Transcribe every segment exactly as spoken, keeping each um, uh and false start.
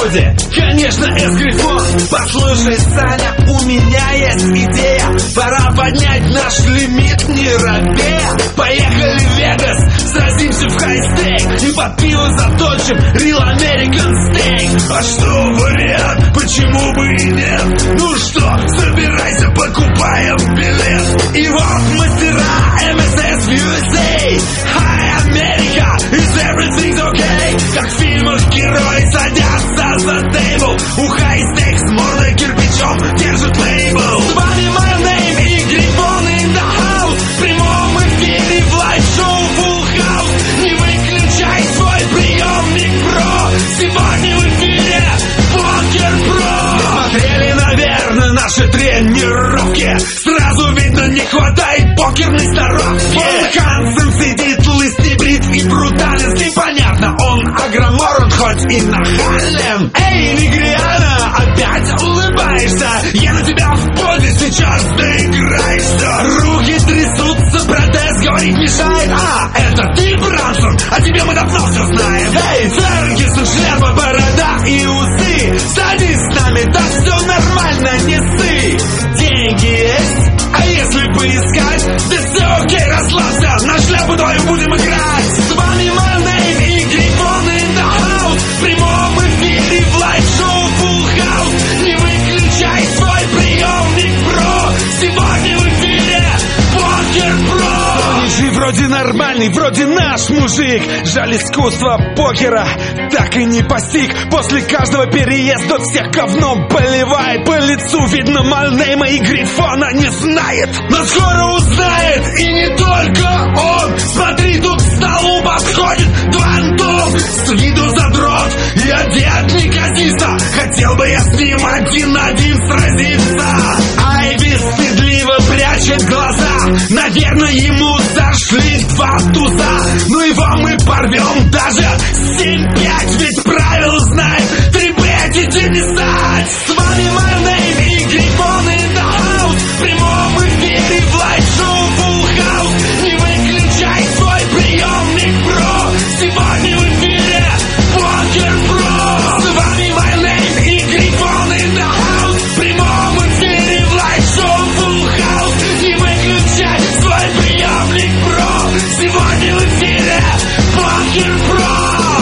входе, конечно, эс-грифон. Послушай, Саня, у меня есть идея. Пора поднять наш лимит, не робея. Поехали в Вегас, сразимся в хай-стейк и под пиво заточим Real American Steak. А что вариант, почему бы и нет? Ну что, собирайся, покупаем билет. И вот мастера эм эс эс ю эс эй. Hi, America, is everything okay? Как в фильмах герои садятся за тейбл. У хай-стейк с мордой кирпичом держит лейбл. С вами my name и Грифон in the house. В прямом эфире в лайв-шоу Full House. Не выключай свой приемник, бро. Сегодня в эфире Покер Про. Не смотрели, наверное, наши тренировки. Сразу видно, не хватает покерной сноровки. Он Хансен сидит, лысый, брит и брутален. Непонятно, он агроморон, хоть и нахален. Эй, Негриана, опять улыбаешься. Я на тебя в позе, сейчас доиграешься. Руки трясутся, протез говорить мешает. А, это ты, Брансон, а тебе мы давно все знаем. Эй, Фергюсон, шляпа, борода и усы. Садись с нами, так все нормально, не ссы. Деньги есть, а если поискать, да все окей, расслабься, на шляпу твою будем играть. С вами my name и Грифон in the house. В прямом эфире в лайв-шоу Full House. Не выключай свой приемник, бро. Сегодня в эфире Покер Про. Жи вроде нормальный, вроде наш мужик. Жаль, искусство покера так и не постиг. После каждого переезда всех говном поливает. По лицу видно мальнейма и Грифона не знает. Но скоро узнает, и не только он. Смотри, тут к столу подходит Двантон. С виду задрот и одет неказисто. Хотел бы я с ним один на один сразиться. Айви стыдливо прячет глаза. Наверное, ему зашли два туза. Ну его мы порвем даже семь-пять. Ведь правил знаем, три б не стать. С вами my name и Грифон in the house. В прямом эфире в лайв-шоу Full House. Не выключай свой приемник, бро. Сегодня в эфире Покер Про. С вами my name и Грифон in the house. В прямом эфире в лайв-шоу Full House. Не выключай свой приемник, бро. Сегодня в эфире Покер Про.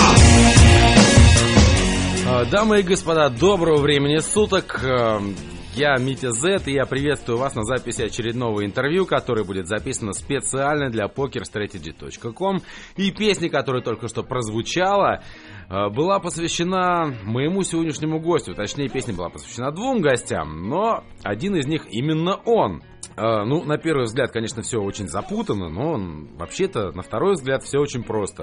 Дамы и господа, доброго времени суток. Я Митя Зет, и я приветствую вас на записи очередного интервью, которое будет записано специально для покер стратеджи точка ком. И песня, которая только что прозвучала, была посвящена моему сегодняшнему гостю. Точнее, песня была посвящена двум гостям, но один из них именно он. Ну, на первый взгляд, конечно, все очень запутанно, но вообще-то, на второй взгляд, все очень просто.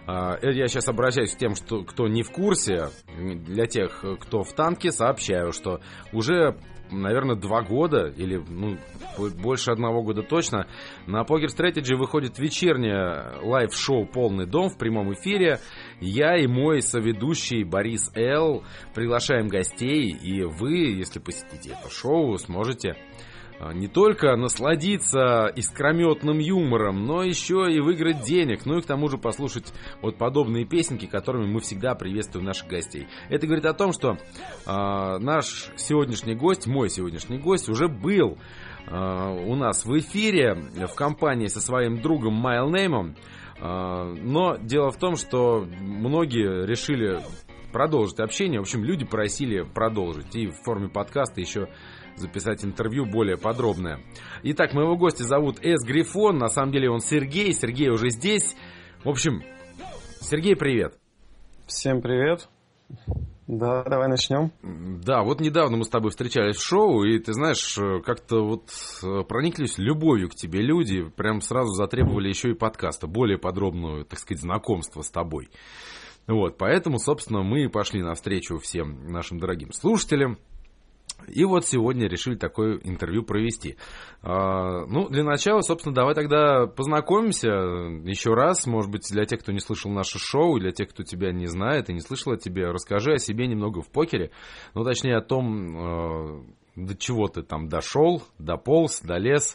Я сейчас обращаюсь к тем, что, кто не в курсе. Для тех, кто в танке, сообщаю, что уже, наверное, два года, или ну, больше одного года точно, на Poker Strategy выходит вечернее лайв-шоу «Полный дом» в прямом эфире. Я и мой соведущий Борис Л. приглашаем гостей, и вы, если посетите это шоу, сможете не только насладиться искрометным юмором, но еще и выиграть денег, ну и к тому же послушать вот подобные песенки, которыми мы всегда приветствуем наших гостей. Это говорит о том, что э, наш сегодняшний гость, мой сегодняшний гость уже был э, у нас в эфире в компании со своим другом Майлнеймом, э, но дело в том, что многие решили продолжить общение, в общем, люди просили продолжить и в форме подкаста еще записать интервью более подробное. Итак, моего гостя зовут эс-грифон, на самом деле он Сергей, Сергей уже здесь. В общем, Сергей, привет. Всем привет. Да, давай начнем. Да, вот недавно мы с тобой встречались в шоу, и ты знаешь, как-то вот прониклись любовью к тебе люди, прям сразу затребовали еще и подкаста, более подробного, так сказать, знакомства с тобой. Вот, поэтому, собственно, мы пошли навстречу всем нашим дорогим слушателям. И вот сегодня решили такое интервью провести. А, ну, для начала, собственно, давай тогда познакомимся еще раз. Может быть, для тех, кто не слышал наше шоу, для тех, кто тебя не знает и не слышал о тебе, расскажи о себе немного в покере. Ну, точнее, о том, до чего ты там дошел, дополз, долез,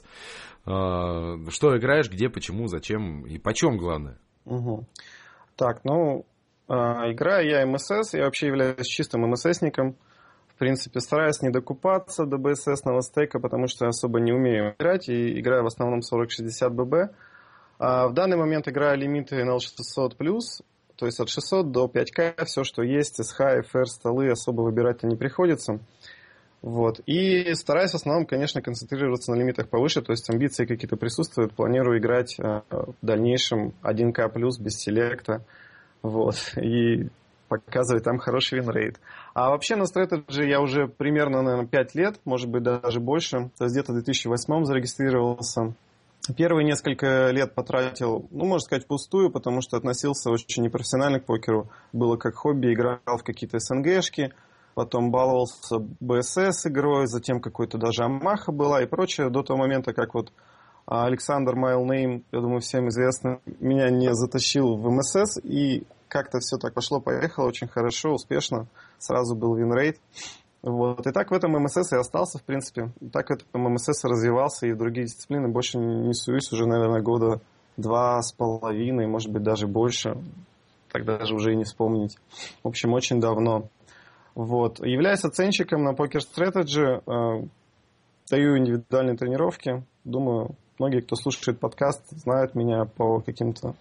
что играешь, где, почему, зачем и почем, главное. Угу. Так, ну, Играю я эм эс эс, я вообще являюсь чистым эм эс эсником. В принципе, стараюсь не докупаться до би эс эс-ного стейка, потому что я особо не умею играть, и играю в основном сорок шестьдесят би би. А в данный момент играю лимиты эн эл шестьсот плюс, то есть от шестисот до пять ка, все, что есть, эс эйч, эф эр, столы, особо выбирать-то не приходится. Вот. И стараюсь в основном, конечно, концентрироваться на лимитах повыше, то есть амбиции какие-то присутствуют, планирую играть в дальнейшем один ка плюс без селекта. Вот, и показывает там хороший винрейт. А вообще на стратеджи я уже примерно, наверное, пять лет, может быть, даже больше. То есть где-то в две тысячи восьмом зарегистрировался. Первые несколько лет потратил, ну, можно сказать, впустую, потому что относился очень непрофессионально к покеру. Было как хобби, играл в какие-то эс эн гэшки, потом баловался би эс эс игрой, затем какой-то даже Амаха была и прочее, до того момента, как вот Александр Майлнейм, я думаю, всем известно, меня не затащил в эм эс эс, и как-то все так пошло-поехало очень хорошо, успешно. Сразу был винрейт. Вот. И так в этом эм эс эс и остался, в принципе. И так в этом эм эс эс развивался, и в другие дисциплины больше не суюсь уже, наверное, года два с половиной, может быть, даже больше. Так даже уже и не вспомнить. В общем, очень давно. Вот. Являюсь оценщиком на Poker Strategy. Э, даю индивидуальные тренировки. Думаю, многие, кто слушает подкаст, знают меня по каким-то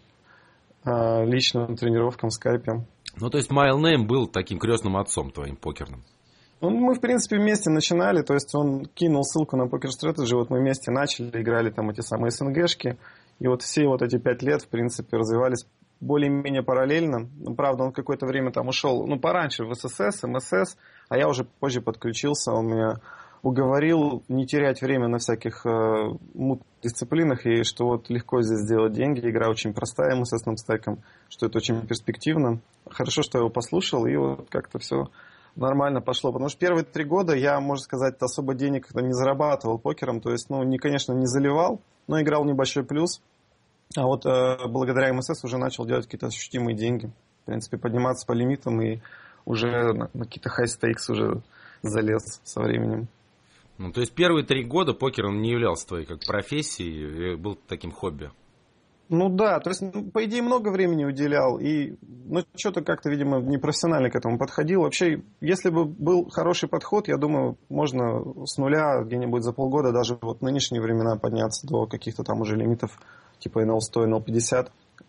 э, личным тренировкам в скайпе. Ну, то есть Майлнейм был таким крестным отцом твоим покерным? Ну, мы, в принципе, вместе начинали, то есть он кинул ссылку на Poker Strategy, вот мы вместе начали, играли там эти самые эс эн гэшки, и вот все вот эти пять лет, в принципе, развивались более-менее параллельно. Ну, правда, он какое-то время там ушел, ну, пораньше в эс эс эс, эм эс эс, а я уже позже подключился, он меня уговорил не терять время на всяких э, мутных дисциплинах, и что вот легко здесь сделать деньги, игра очень простая эм эс эс-ным стеком, что это очень перспективно. Хорошо, что я его послушал, и вот как-то все нормально пошло. Потому что первые три года я, можно сказать, особо денег не зарабатывал покером. То есть, ну, не, конечно, не заливал, но играл небольшой плюс. А вот э, благодаря эм эс эс уже начал делать какие-то ощутимые деньги. В принципе, подниматься по лимитам и уже на, на какие-то high-stakes уже залез со временем. Ну, то есть первые три года покер он не являлся твоей как профессией, был таким хобби? Ну да, то есть, ну, по идее, много времени уделял, и ну, что-то как-то, видимо, непрофессионально к этому подходил. Вообще, если бы был хороший подход, я думаю, можно с нуля где-нибудь за полгода даже вот в нынешние времена подняться до каких-то там уже лимитов типа эн эл сто, эн эл пятьдесят.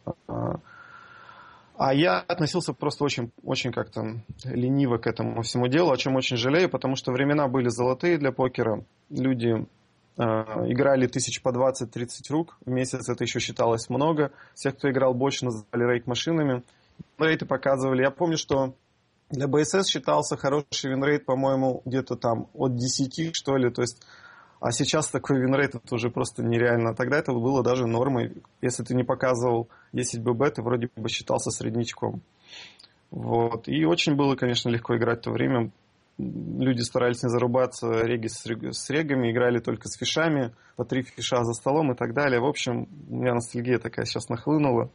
А я относился просто очень, очень как-то лениво к этому всему делу, о чем очень жалею, потому что времена были золотые для покера. Люди э, играли тысяч по двадцать-тридцать рук в месяц, это еще считалось много. Всех, кто играл больше, называли рейт-машинами. Рейты показывали. Я помню, что для би эс эс считался хороший винрейт, по-моему, где-то там от десяти, что ли. То есть, а сейчас такой винрейт это уже просто нереально. Тогда это было даже нормой. Если ты не показывал десять би би, ты вроде бы считался среднячком. Вот. И очень было, конечно, легко играть в то время. Люди старались не зарубаться реги с, с регами, играли только с фишами, по три фиша за столом и так далее. В общем, у меня ностальгия такая сейчас нахлынула.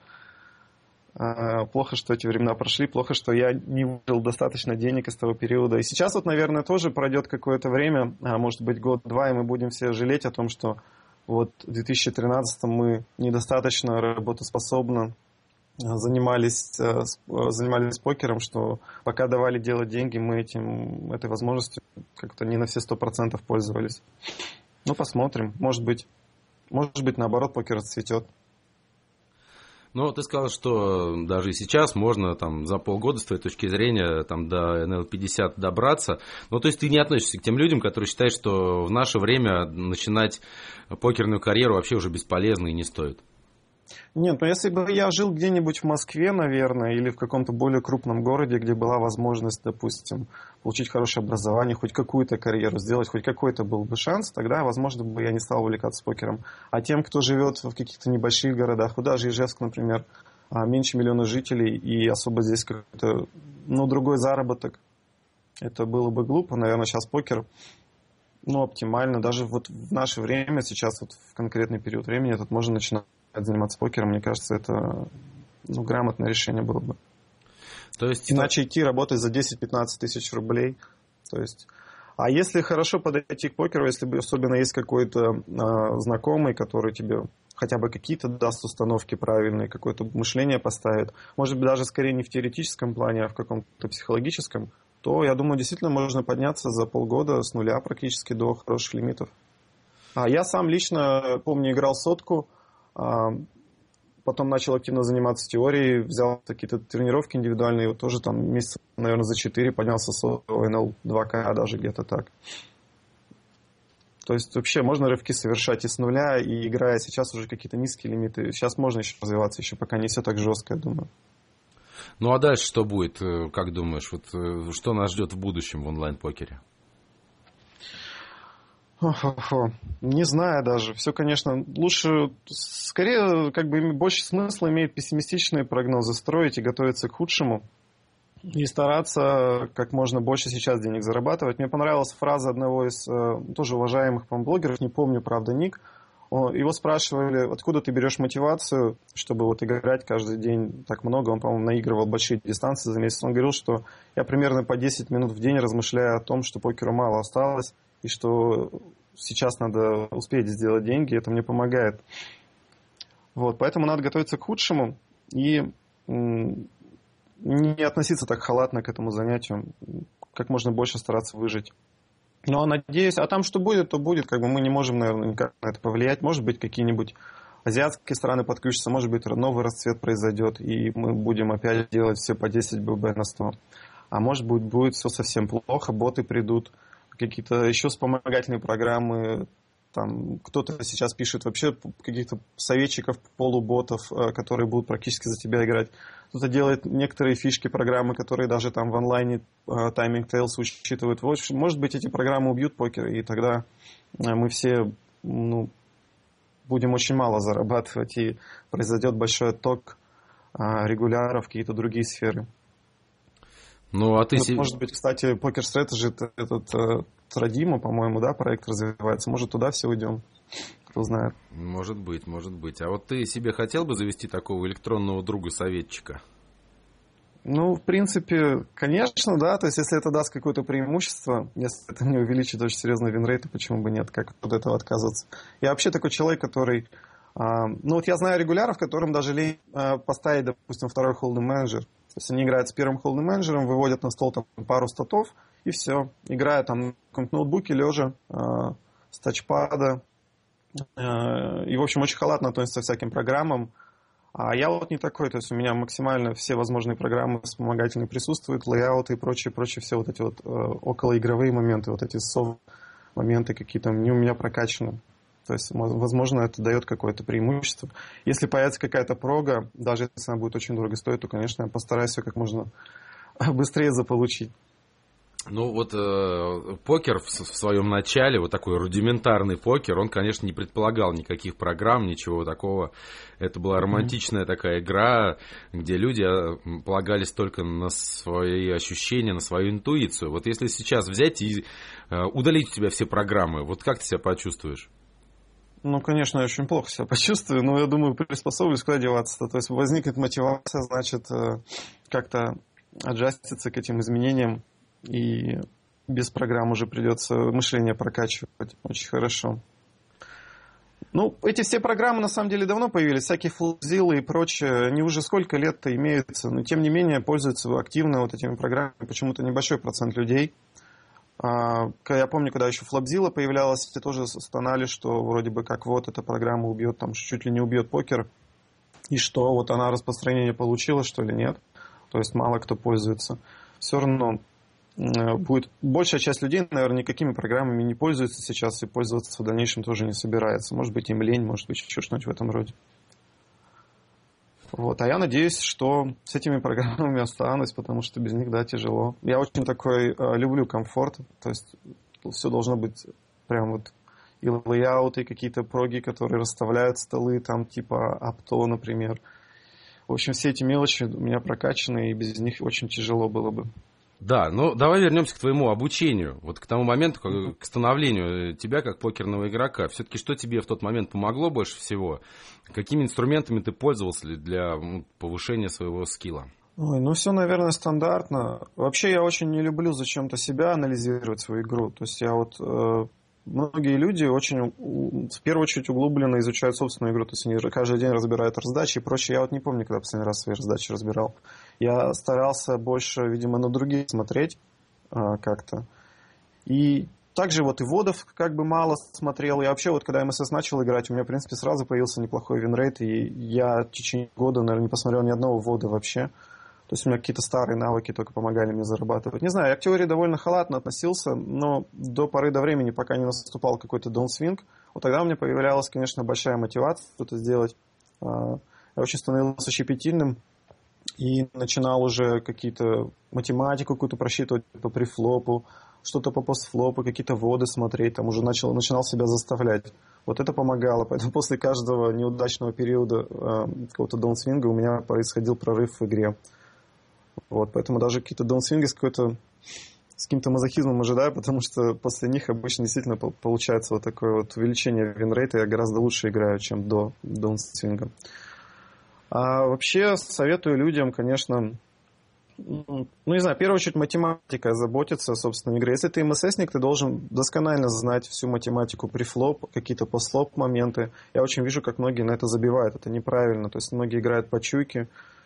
Плохо, что эти времена прошли, плохо, что я не выиграл достаточно денег из того периода. И сейчас вот, наверное, тоже пройдет какое-то время, а может быть год-два, и мы будем все жалеть о том, что вот в две тысячи тринадцатом мы недостаточно работоспособно занимались, занимались покером, что пока давали делать деньги, мы этим, этой возможностью как-то не на все сто процентов пользовались. Ну, посмотрим. Может быть, может быть, наоборот, покер расцветет. Ну, ты сказал, что даже и сейчас можно там за полгода, с твоей точки зрения, там до эн эл пятьдесят добраться. Ну, то есть ты не относишься к тем людям, которые считают, что в наше время начинать покерную карьеру вообще уже бесполезно и не стоит. Нет, ну если бы я жил где-нибудь в Москве, наверное, или в каком-то более крупном городе, где была возможность, допустим, получить хорошее образование, хоть какую-то карьеру сделать, хоть какой-то был бы шанс, тогда, возможно, бы я не стал увлекаться покером. А тем, кто живет в каких-то небольших городах, вот даже Ижевск, например, меньше миллиона жителей, и особо здесь какой-то, ну, другой заработок, это было бы глупо. Наверное, сейчас покер, ну, оптимально. Даже вот в наше время, сейчас вот в конкретный период времени, тут можно начинать заниматься покером, мне кажется, это, ну, грамотное решение было бы. То есть, иначе идти работать за десять-пятнадцать тысяч рублей. То есть, А если хорошо подойти к покеру, если особенно есть какой-то а, знакомый, который тебе хотя бы какие-то даст установки правильные, какое-то мышление поставит, может быть, даже скорее не в теоретическом плане, а в каком-то психологическом, то, я думаю, действительно можно подняться за полгода с нуля практически до хороших лимитов. А я сам лично, помню, играл сотку, а, потом начал активно заниматься теорией, взял какие-то тренировки индивидуальные, вот тоже там месяца, наверное, за четыре поднялся с эн эл два ка даже где-то так. То есть вообще можно рывки совершать и с нуля, и играя сейчас уже какие-то низкие лимиты. Сейчас можно еще развиваться, еще пока не все так жестко, я думаю. Ну а дальше что будет, как думаешь, вот что нас ждет в будущем в онлайн-покере? Хо-хо-хо. Не знаю даже. Все, конечно, лучше, скорее, как бы больше смысла имеет пессимистичные прогнозы строить и готовиться к худшему. И стараться как можно больше сейчас денег зарабатывать. Мне понравилась фраза одного из тоже уважаемых, по-моему, блогеров, не помню, правда, ник. Его спрашивали, откуда ты берешь мотивацию, чтобы вот играть каждый день так много. Он, по-моему, наигрывал большие дистанции за месяц. Он говорил, что я примерно по десять минут в день размышляю о том, что покеру мало осталось, и что сейчас надо успеть сделать деньги, это мне помогает. Вот, поэтому надо готовиться к худшему и не относиться так халатно к этому занятию, как можно больше стараться выжить. Но надеюсь, а там что будет, то будет, как бы мы не можем, наверное, никак на это повлиять. Может быть, какие-нибудь азиатские страны подключатся, может быть, новый расцвет произойдет, и мы будем опять делать все по десять бэ бэ на сто. А может быть, будет все совсем плохо, боты придут, какие-то еще вспомогательные программы. Там кто-то сейчас пишет вообще каких-то советчиков, полуботов, которые будут практически за тебя играть. Кто-то делает некоторые фишки, программы, которые даже там в онлайне Timing Tales учитывают. В общем, может быть, эти программы убьют покер, и тогда мы все ну, будем очень мало зарабатывать, и произойдет большой отток регуляров в какие-то другие сферы. Ну, а ты... Вот, может быть, кстати, Poker Strategy, этот э, Традима, по-моему, да, проект развивается. Может, туда все уйдем, кто знает. Может быть, может быть. А вот ты себе хотел бы завести такого электронного друга-советчика? Ну, в принципе, конечно, да. То есть, если это даст какое-то преимущество, если это не увеличит очень серьезно винрейт, то почему бы нет, как от этого отказываться. Я вообще такой человек, который... Э, ну, вот я знаю регуляров, которым даже лень э, поставить, допустим, второй холдинг менеджер. То есть они играют с первым холдинг менеджером, выводят на стол там пару статов, и все. Играют там на каком-то ноутбуке, лежа, э, с тачпада. Э, и, в общем, очень халатно относятся к всяким программам. А я вот не такой. То есть у меня максимально все возможные программы вспомогательные присутствуют, лейауты и прочие, прочие все вот эти вот э, околоигровые моменты, вот эти софт-моменты какие-то, они у меня прокачаны. То есть, возможно, это дает какое-то преимущество. Если появится какая-то прога, даже если она будет очень дорого стоить, то, конечно, я постараюсь ее как можно быстрее заполучить. Ну, вот э, покер в, в своем начале, вот такой рудиментарный покер, он, конечно, не предполагал никаких программ, ничего такого. Это была романтичная mm-hmm. такая игра, где люди полагались только на свои ощущения, на свою интуицию. Вот если сейчас взять и э, удалить у тебя все программы, вот как ты себя почувствуешь? Ну, конечно, я очень плохо себя почувствую, но я думаю, приспособлюсь, куда деваться-то. То есть возникнет мотивация, значит, как-то аджаститься к этим изменениям, и без программ уже придется мышление прокачивать. Очень хорошо. Ну, эти все программы, на самом деле, давно появились, всякие флопзилы и прочее, они уже сколько лет-то имеются, но, тем не менее, пользуются активно вот этими программами почему-то небольшой процент людей. Я помню, когда еще Flopzilla появлялась, все тоже стонали, что вроде бы как вот эта программа убьет, там чуть ли не убьет покер. И что, вот она распространение получила, что ли, нет? То есть мало кто пользуется. Все равно будет большая часть людей, наверное, никакими программами не пользуется сейчас и пользоваться в дальнейшем тоже не собирается. Может быть, им лень, может быть, еще что-нибудь в этом роде. Вот. А я надеюсь, что с этими программами останусь, потому что без них, да, тяжело. Я очень такой э, люблю комфорт, то есть все должно быть прям вот и лейауты, и какие-то проги, которые расставляют столы, там типа апто, например. В общем, все эти мелочи у меня прокачаны, и без них очень тяжело было бы. Да, ну давай вернемся к твоему обучению, вот к тому моменту, к, к становлению тебя как покерного игрока. Все-таки что тебе в тот момент помогло больше всего? Какими инструментами ты пользовался для повышения своего скилла? Ой, ну все, наверное, стандартно. Вообще я очень не люблю зачем-то себя анализировать свою игру. То есть я вот... Э, многие люди очень, в первую очередь, углубленно изучают собственную игру. То есть они каждый день разбирают раздачи и прочее. Я вот не помню, когда последний раз свои раздачи разбирал. Я старался больше, видимо, на других смотреть э, как-то. И также вот и вводов как бы мало смотрел. Я вообще вот, когда эм эс эс начал играть, у меня, в принципе, сразу появился неплохой винрейт. И я в течение года, наверное, не посмотрел ни одного ввода вообще. То есть у меня какие-то старые навыки только помогали мне зарабатывать. Не знаю, я к теории довольно халатно относился, но до поры до времени, пока не наступал какой-то даунсвинг, вот тогда у меня появлялась, конечно, большая мотивация это сделать. Я очень становился щепетильным и начинал уже какие-то математику какую-то просчитывать по префлопу, что-то по постфлопу, какие-то вводы смотреть, там уже начал, начинал себя заставлять. Вот это помогало. Поэтому после каждого неудачного периода какого-то даунсвинга у меня происходил прорыв в игре. Вот, поэтому даже какие-то даунсвинги с, какой-то, с каким-то мазохизмом ожидаю, потому что после них обычно действительно получается вот такое вот увеличение винрейта. Я гораздо лучше играю, чем до даунсвинга. А вообще советую людям, конечно, ну не знаю, в первую очередь математика, заботиться, собственно, игре. Если ты эм эс эсник, ты должен досконально знать всю математику префлоп, какие-то постфлоп моменты. Я очень вижу, как многие на это забивают. Это неправильно. То есть многие играют по чуйке,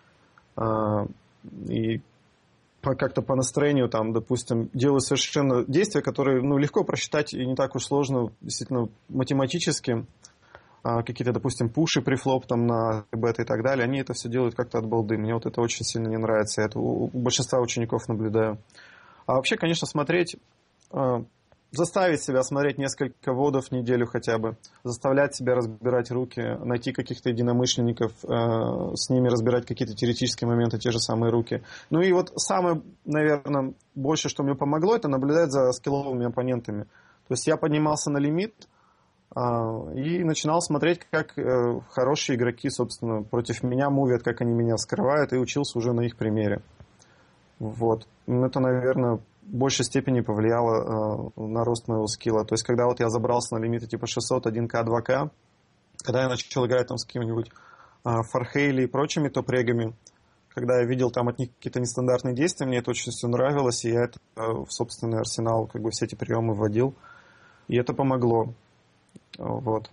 и как-то по настроению, там, допустим, делают совершенно действия, которые ну, легко просчитать и не так уж сложно, действительно, математически. А, какие-то, допустим, пуши, префлоп там на бета и так далее, они это все делают как-то от балды. Мне вот это очень сильно не нравится. Я это у большинства учеников наблюдаю. А вообще, конечно, смотреть... Заставить себя смотреть несколько вводов в неделю хотя бы, заставлять себя разбирать руки, найти каких-то единомышленников, э, с ними разбирать какие-то теоретические моменты, те же самые руки. Ну и вот самое, наверное, больше, что мне помогло, это наблюдать за скилловыми оппонентами. То есть я поднимался на лимит э, и начинал смотреть, как э, хорошие игроки, собственно, против меня мувят, как они меня скрывают, и учился уже на их примере. Вот. Это, наверное, в большей степени повлияло э, на рост моего скилла. То есть, когда вот я забрался на лимиты типа шестьсот, один ка, два ка, когда я начал играть там с какими-нибудь э, Фархейли и прочими топ-регами, когда я видел там от них какие-то нестандартные действия, мне это очень все нравилось, и я это э, в собственный арсенал, как бы все эти приемы вводил. И это помогло. Вот.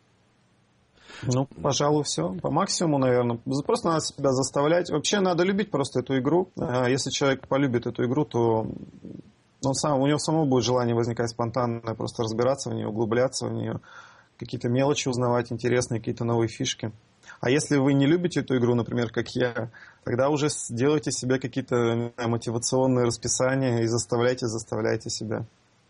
Ну, пожалуй, все. По максимуму, наверное. Просто надо себя заставлять. Вообще надо любить просто эту игру. Если человек полюбит эту игру, то он сам, у него самого будет желание возникать спонтанно, просто разбираться в нее, углубляться в нее, какие-то мелочи узнавать, интересные какие-то новые фишки. А если вы не любите эту игру, например, как я, тогда уже делайте себе какие-то знаю, мотивационные расписания и заставляйте, заставляйте себя.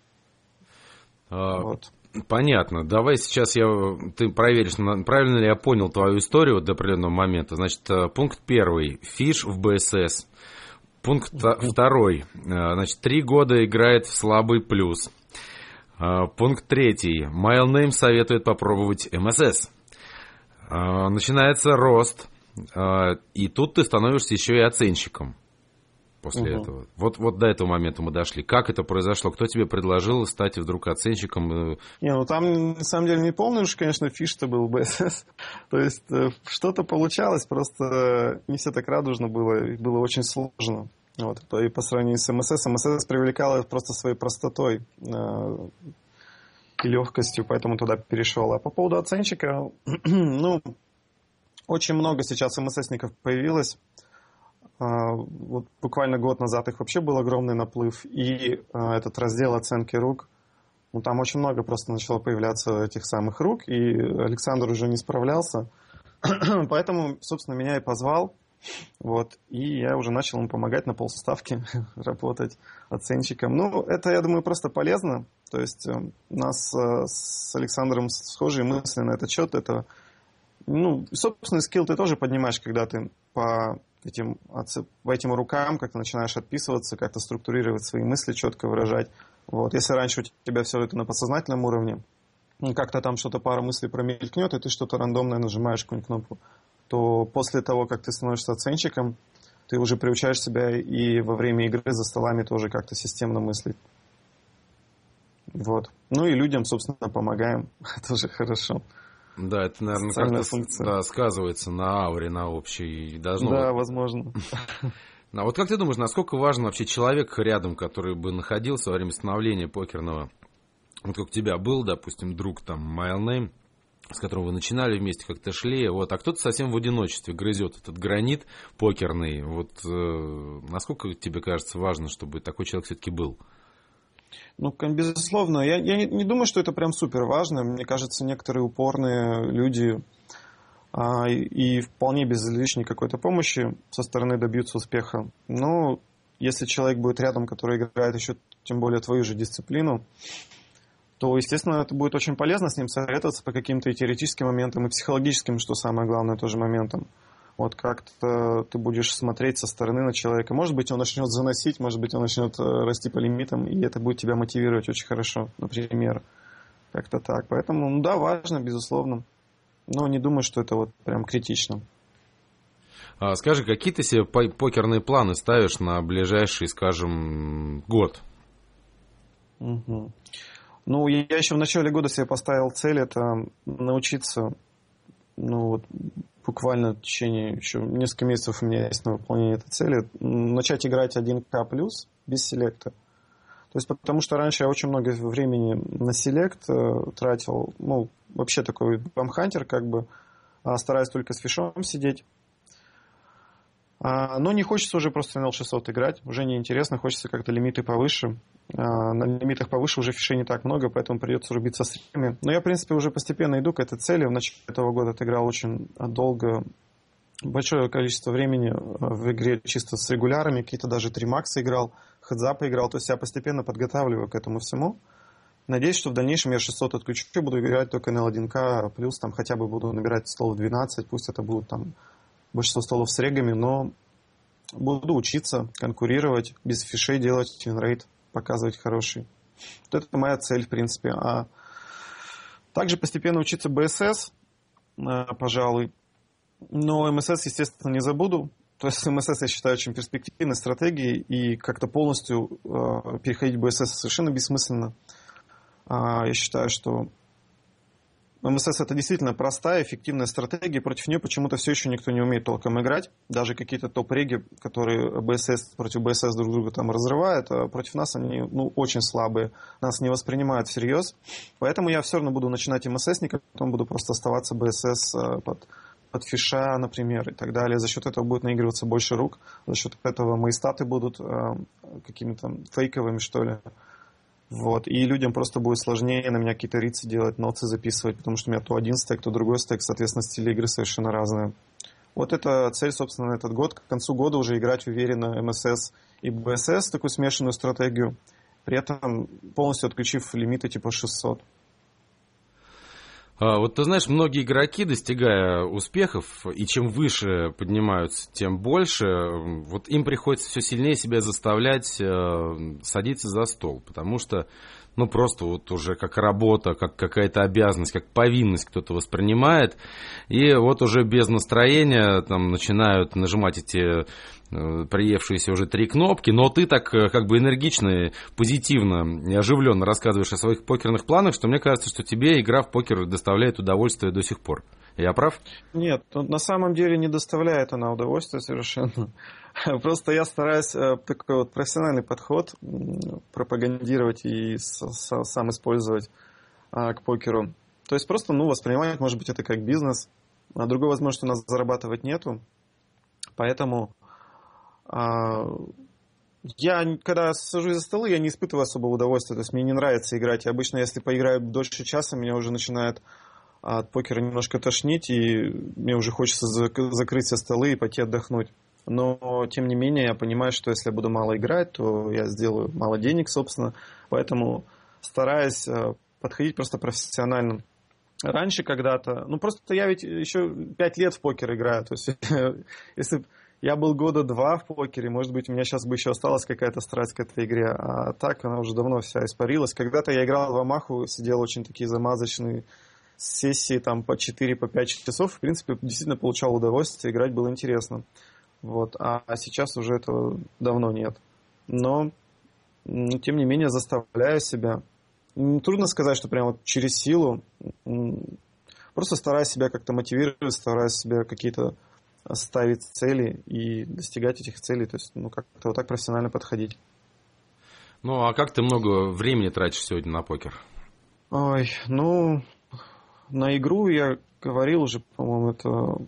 А... Вот. Понятно. Давай сейчас я, ты проверишь, правильно ли я понял твою историю до определенного момента. Значит, пункт первый. Фиш в бэ эс эс. Пункт второй. Значит, три года играет в слабый плюс. Пункт третий. Майлнейм советует попробовать эм эс эс. Начинается рост. И тут ты становишься еще и оценщиком. После угу. этого. Вот, вот до этого момента мы дошли. Как это произошло? Кто тебе предложил стать вдруг оценщиком? Не, ну там на самом деле не полный уж, конечно, фиш-то был бэ эс эс. То есть что-то получалось, просто не все так радужно было, и было очень сложно. Вот. То и по сравнению с эм эс эс, эм эс эс привлекало просто своей простотой э, и легкостью, поэтому туда перешел. А по поводу оценщика, ну, очень много сейчас эм эс эсников появилось. Вот буквально год назад их вообще был огромный наплыв, и а, этот раздел оценки рук, ну там очень много просто начало появляться этих самых рук, и Александр уже не справлялся, поэтому, собственно, меня и позвал, вот, и я уже начал ему помогать на полставки работать оценщиком. Ну, это, я думаю, просто полезно, то есть у нас с Александром схожие мысли на этот счет, это, ну, собственный скилл ты тоже поднимаешь, когда ты по этим, по этим рукам как-то начинаешь отписываться, как-то структурировать свои мысли, четко выражать. Вот. Если раньше у тебя все это на подсознательном уровне, как-то там что-то, пара мыслей промелькнет, и ты что-то рандомное нажимаешь какую-нибудь кнопку, то после того, как ты становишься оценщиком, ты уже приучаешь себя и во время игры за столами тоже как-то системно мыслить. Вот. Ну и людям, собственно, помогаем. Тоже хорошо. Да, это, наверное, как-то да, сказывается на ауре, на общей. Должно да, быть. Возможно. А вот как ты думаешь, насколько важен вообще человек рядом, который бы находился во время становления покерного? Вот как у тебя был, допустим, друг там Milename, с которым вы начинали вместе, как-то шли, вот, а кто-то совсем в одиночестве грызет этот гранит покерный. Вот э, насколько тебе кажется важно, чтобы такой человек все-таки был? Ну, безусловно, я, я не, не думаю, что это прям супер важно. Мне кажется, некоторые упорные люди а, и, и вполне без лишней какой-то помощи со стороны добьются успеха. Но если человек будет рядом, который играет еще тем более твою же дисциплину, то, естественно, это будет очень полезно с ним советоваться по каким-то и теоретическим моментам, и психологическим, что самое главное, тоже моментам. Вот как-то ты будешь смотреть со стороны на человека. Может быть, он начнет заносить, может быть, он начнет расти по лимитам, и это будет тебя мотивировать очень хорошо, например. Как-то так. Поэтому, ну да, важно, безусловно. Но не думаю, что это вот прям критично. А скажи, какие ты себе покерные планы ставишь на ближайший, скажем, год? Угу. Ну, я еще в начале года себе поставил цель, это научиться, ну вот, буквально в течение еще нескольких месяцев у меня есть на выполнение этой цели, начать играть один ка плюс без селекта. То есть, потому что раньше я очень много времени на селект тратил, ну, вообще такой бамхантер, как бы, стараюсь только с фишом сидеть. Но не хочется уже просто эн эл шестьсот играть, уже неинтересно, хочется как-то лимиты повыше. На лимитах повыше уже фишей не так много, поэтому придется рубиться с ними. Но я, в принципе, уже постепенно иду к этой цели. В начале этого года отыграл очень долго, большое количество времени в игре чисто с регулярами, какие-то даже три макса играл, хедзапы играл. То есть я постепенно подготавливаю к этому всему. Надеюсь, что в дальнейшем я шестьсот отключу, буду играть только эн эл один ка, плюс там хотя бы буду набирать столов двенадцать, пусть это будут там большинство столов с регами, но буду учиться, конкурировать, без фишей делать винрейт, показывать хороший. Вот это моя цель, в принципе. А также постепенно учиться би эс эс, пожалуй. Но эм эс эс, естественно, не забуду. То есть эм эс эс я считаю очень перспективной стратегией, и как-то полностью э, переходить в би эс эс совершенно бессмысленно. А, я считаю, что эм эс эс это действительно простая, эффективная стратегия, против нее почему-то все еще никто не умеет толком играть. Даже какие-то топ-реги, которые би эс эс против би эс эс друг друга там разрывают, против нас они ну, очень слабые, нас не воспринимают всерьез. Поэтому я все равно буду начинать эм эс эс-ником, потом буду просто оставаться би эс эс под, под фиша, например, и так далее. За счет этого будет наигрываться больше рук, за счет этого мои статы будут э, какими-то фейковыми, что ли. Вот. И людям просто будет сложнее на меня какие-то рицы делать, ноцы записывать, потому что у меня то один стек, то другой стек, соответственно, стили игры совершенно разные. Вот это цель, собственно, на этот год. К концу года уже играть уверенно эм эс эс и би эс эс, такую смешанную стратегию, при этом полностью отключив лимиты типа шестьсот. А, вот ты знаешь, многие игроки, достигая успехов, и чем выше поднимаются, тем больше, вот им приходится все сильнее себя заставлять э, садиться за стол, потому что, ну, просто вот уже как работа, как какая-то обязанность, как повинность кто-то воспринимает, и вот уже без настроения там начинают нажимать эти приевшиеся уже три кнопки, но ты так как бы энергично, позитивно и оживленно рассказываешь о своих покерных планах, что мне кажется, что тебе игра в покер доставляет удовольствие до сих пор. Я прав? Нет, на самом деле не доставляет она удовольствия совершенно. Просто я стараюсь такой вот профессиональный подход пропагандировать и сам использовать к покеру. То есть просто ну, воспринимать, может быть, это как бизнес. А другой возможности у нас зарабатывать нету. Поэтому я, когда сажусь за столы, я не испытываю особого удовольствия. То есть мне не нравится играть. И обычно, если поиграю дольше часа, меня уже начинает от покера немножко тошнить, и мне уже хочется закрыть все столы и пойти отдохнуть. Но, тем не менее, я понимаю, что если я буду мало играть, то я сделаю мало денег, собственно. Поэтому стараюсь подходить просто профессионально. Раньше когда-то... Ну, просто я ведь еще пять лет в покер играю. То есть, если я был года два в покере, может быть, у меня сейчас бы еще осталась какая-то страсть к этой игре. А так она уже давно вся испарилась. Когда-то я играл в Амаху, сидел очень такие замазочные сессии там по четыре по пять часов. В принципе, действительно получал удовольствие, играть было интересно. Вот. А сейчас уже этого давно нет. Но, но тем не менее, заставляю себя. Трудно сказать, что прям вот через силу. Просто стараюсь себя как-то мотивировать, стараюсь себя какие-то ставить цели и достигать этих целей. То есть, ну, как-то вот так профессионально подходить. Ну, а как ты много времени тратишь сегодня на покер? Ой, ну, на игру я говорил уже, по-моему, это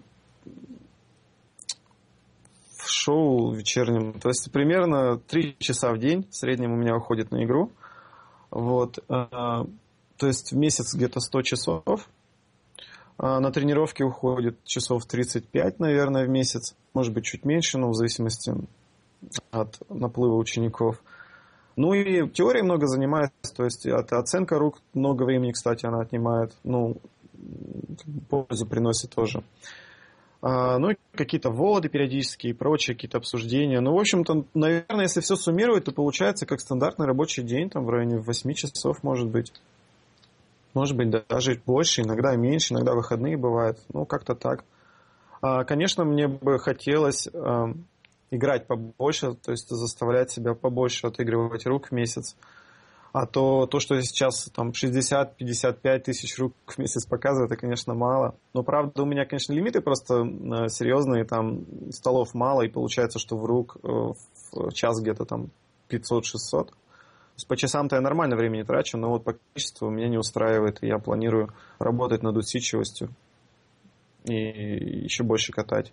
в шоу вечернем. То есть, примерно три часа в день в среднем у меня уходит на игру. Вот. То есть, в месяц где-то сто часов. На тренировки уходит часов тридцать пять, наверное, в месяц. Может быть, чуть меньше, но в зависимости от наплыва учеников. Ну и теория много занимает, то есть оценка рук много времени, кстати, она отнимает, ну, пользу приносит тоже. А, ну и какие-то вводы периодические и прочие, какие-то обсуждения. Ну, в общем-то, наверное, если все суммировать, то получается как стандартный рабочий день, там в районе восемь часов, может быть. Может быть, даже больше, иногда меньше, иногда выходные бывают. Ну, как-то так. А, конечно, мне бы хотелось играть побольше, то есть заставлять себя побольше отыгрывать рук в месяц. А то, то что сейчас там шестьдесят - пятьдесят пять тысяч рук в месяц показывает, это, конечно, мало. Но, правда, у меня, конечно, лимиты просто серьезные, там столов мало, и получается, что в рук в час где-то там пятьсот-шестьсот. То есть по часам-то я нормально времени трачу, но вот по количеству меня не устраивает, и я планирую работать над усидчивостью и еще больше катать.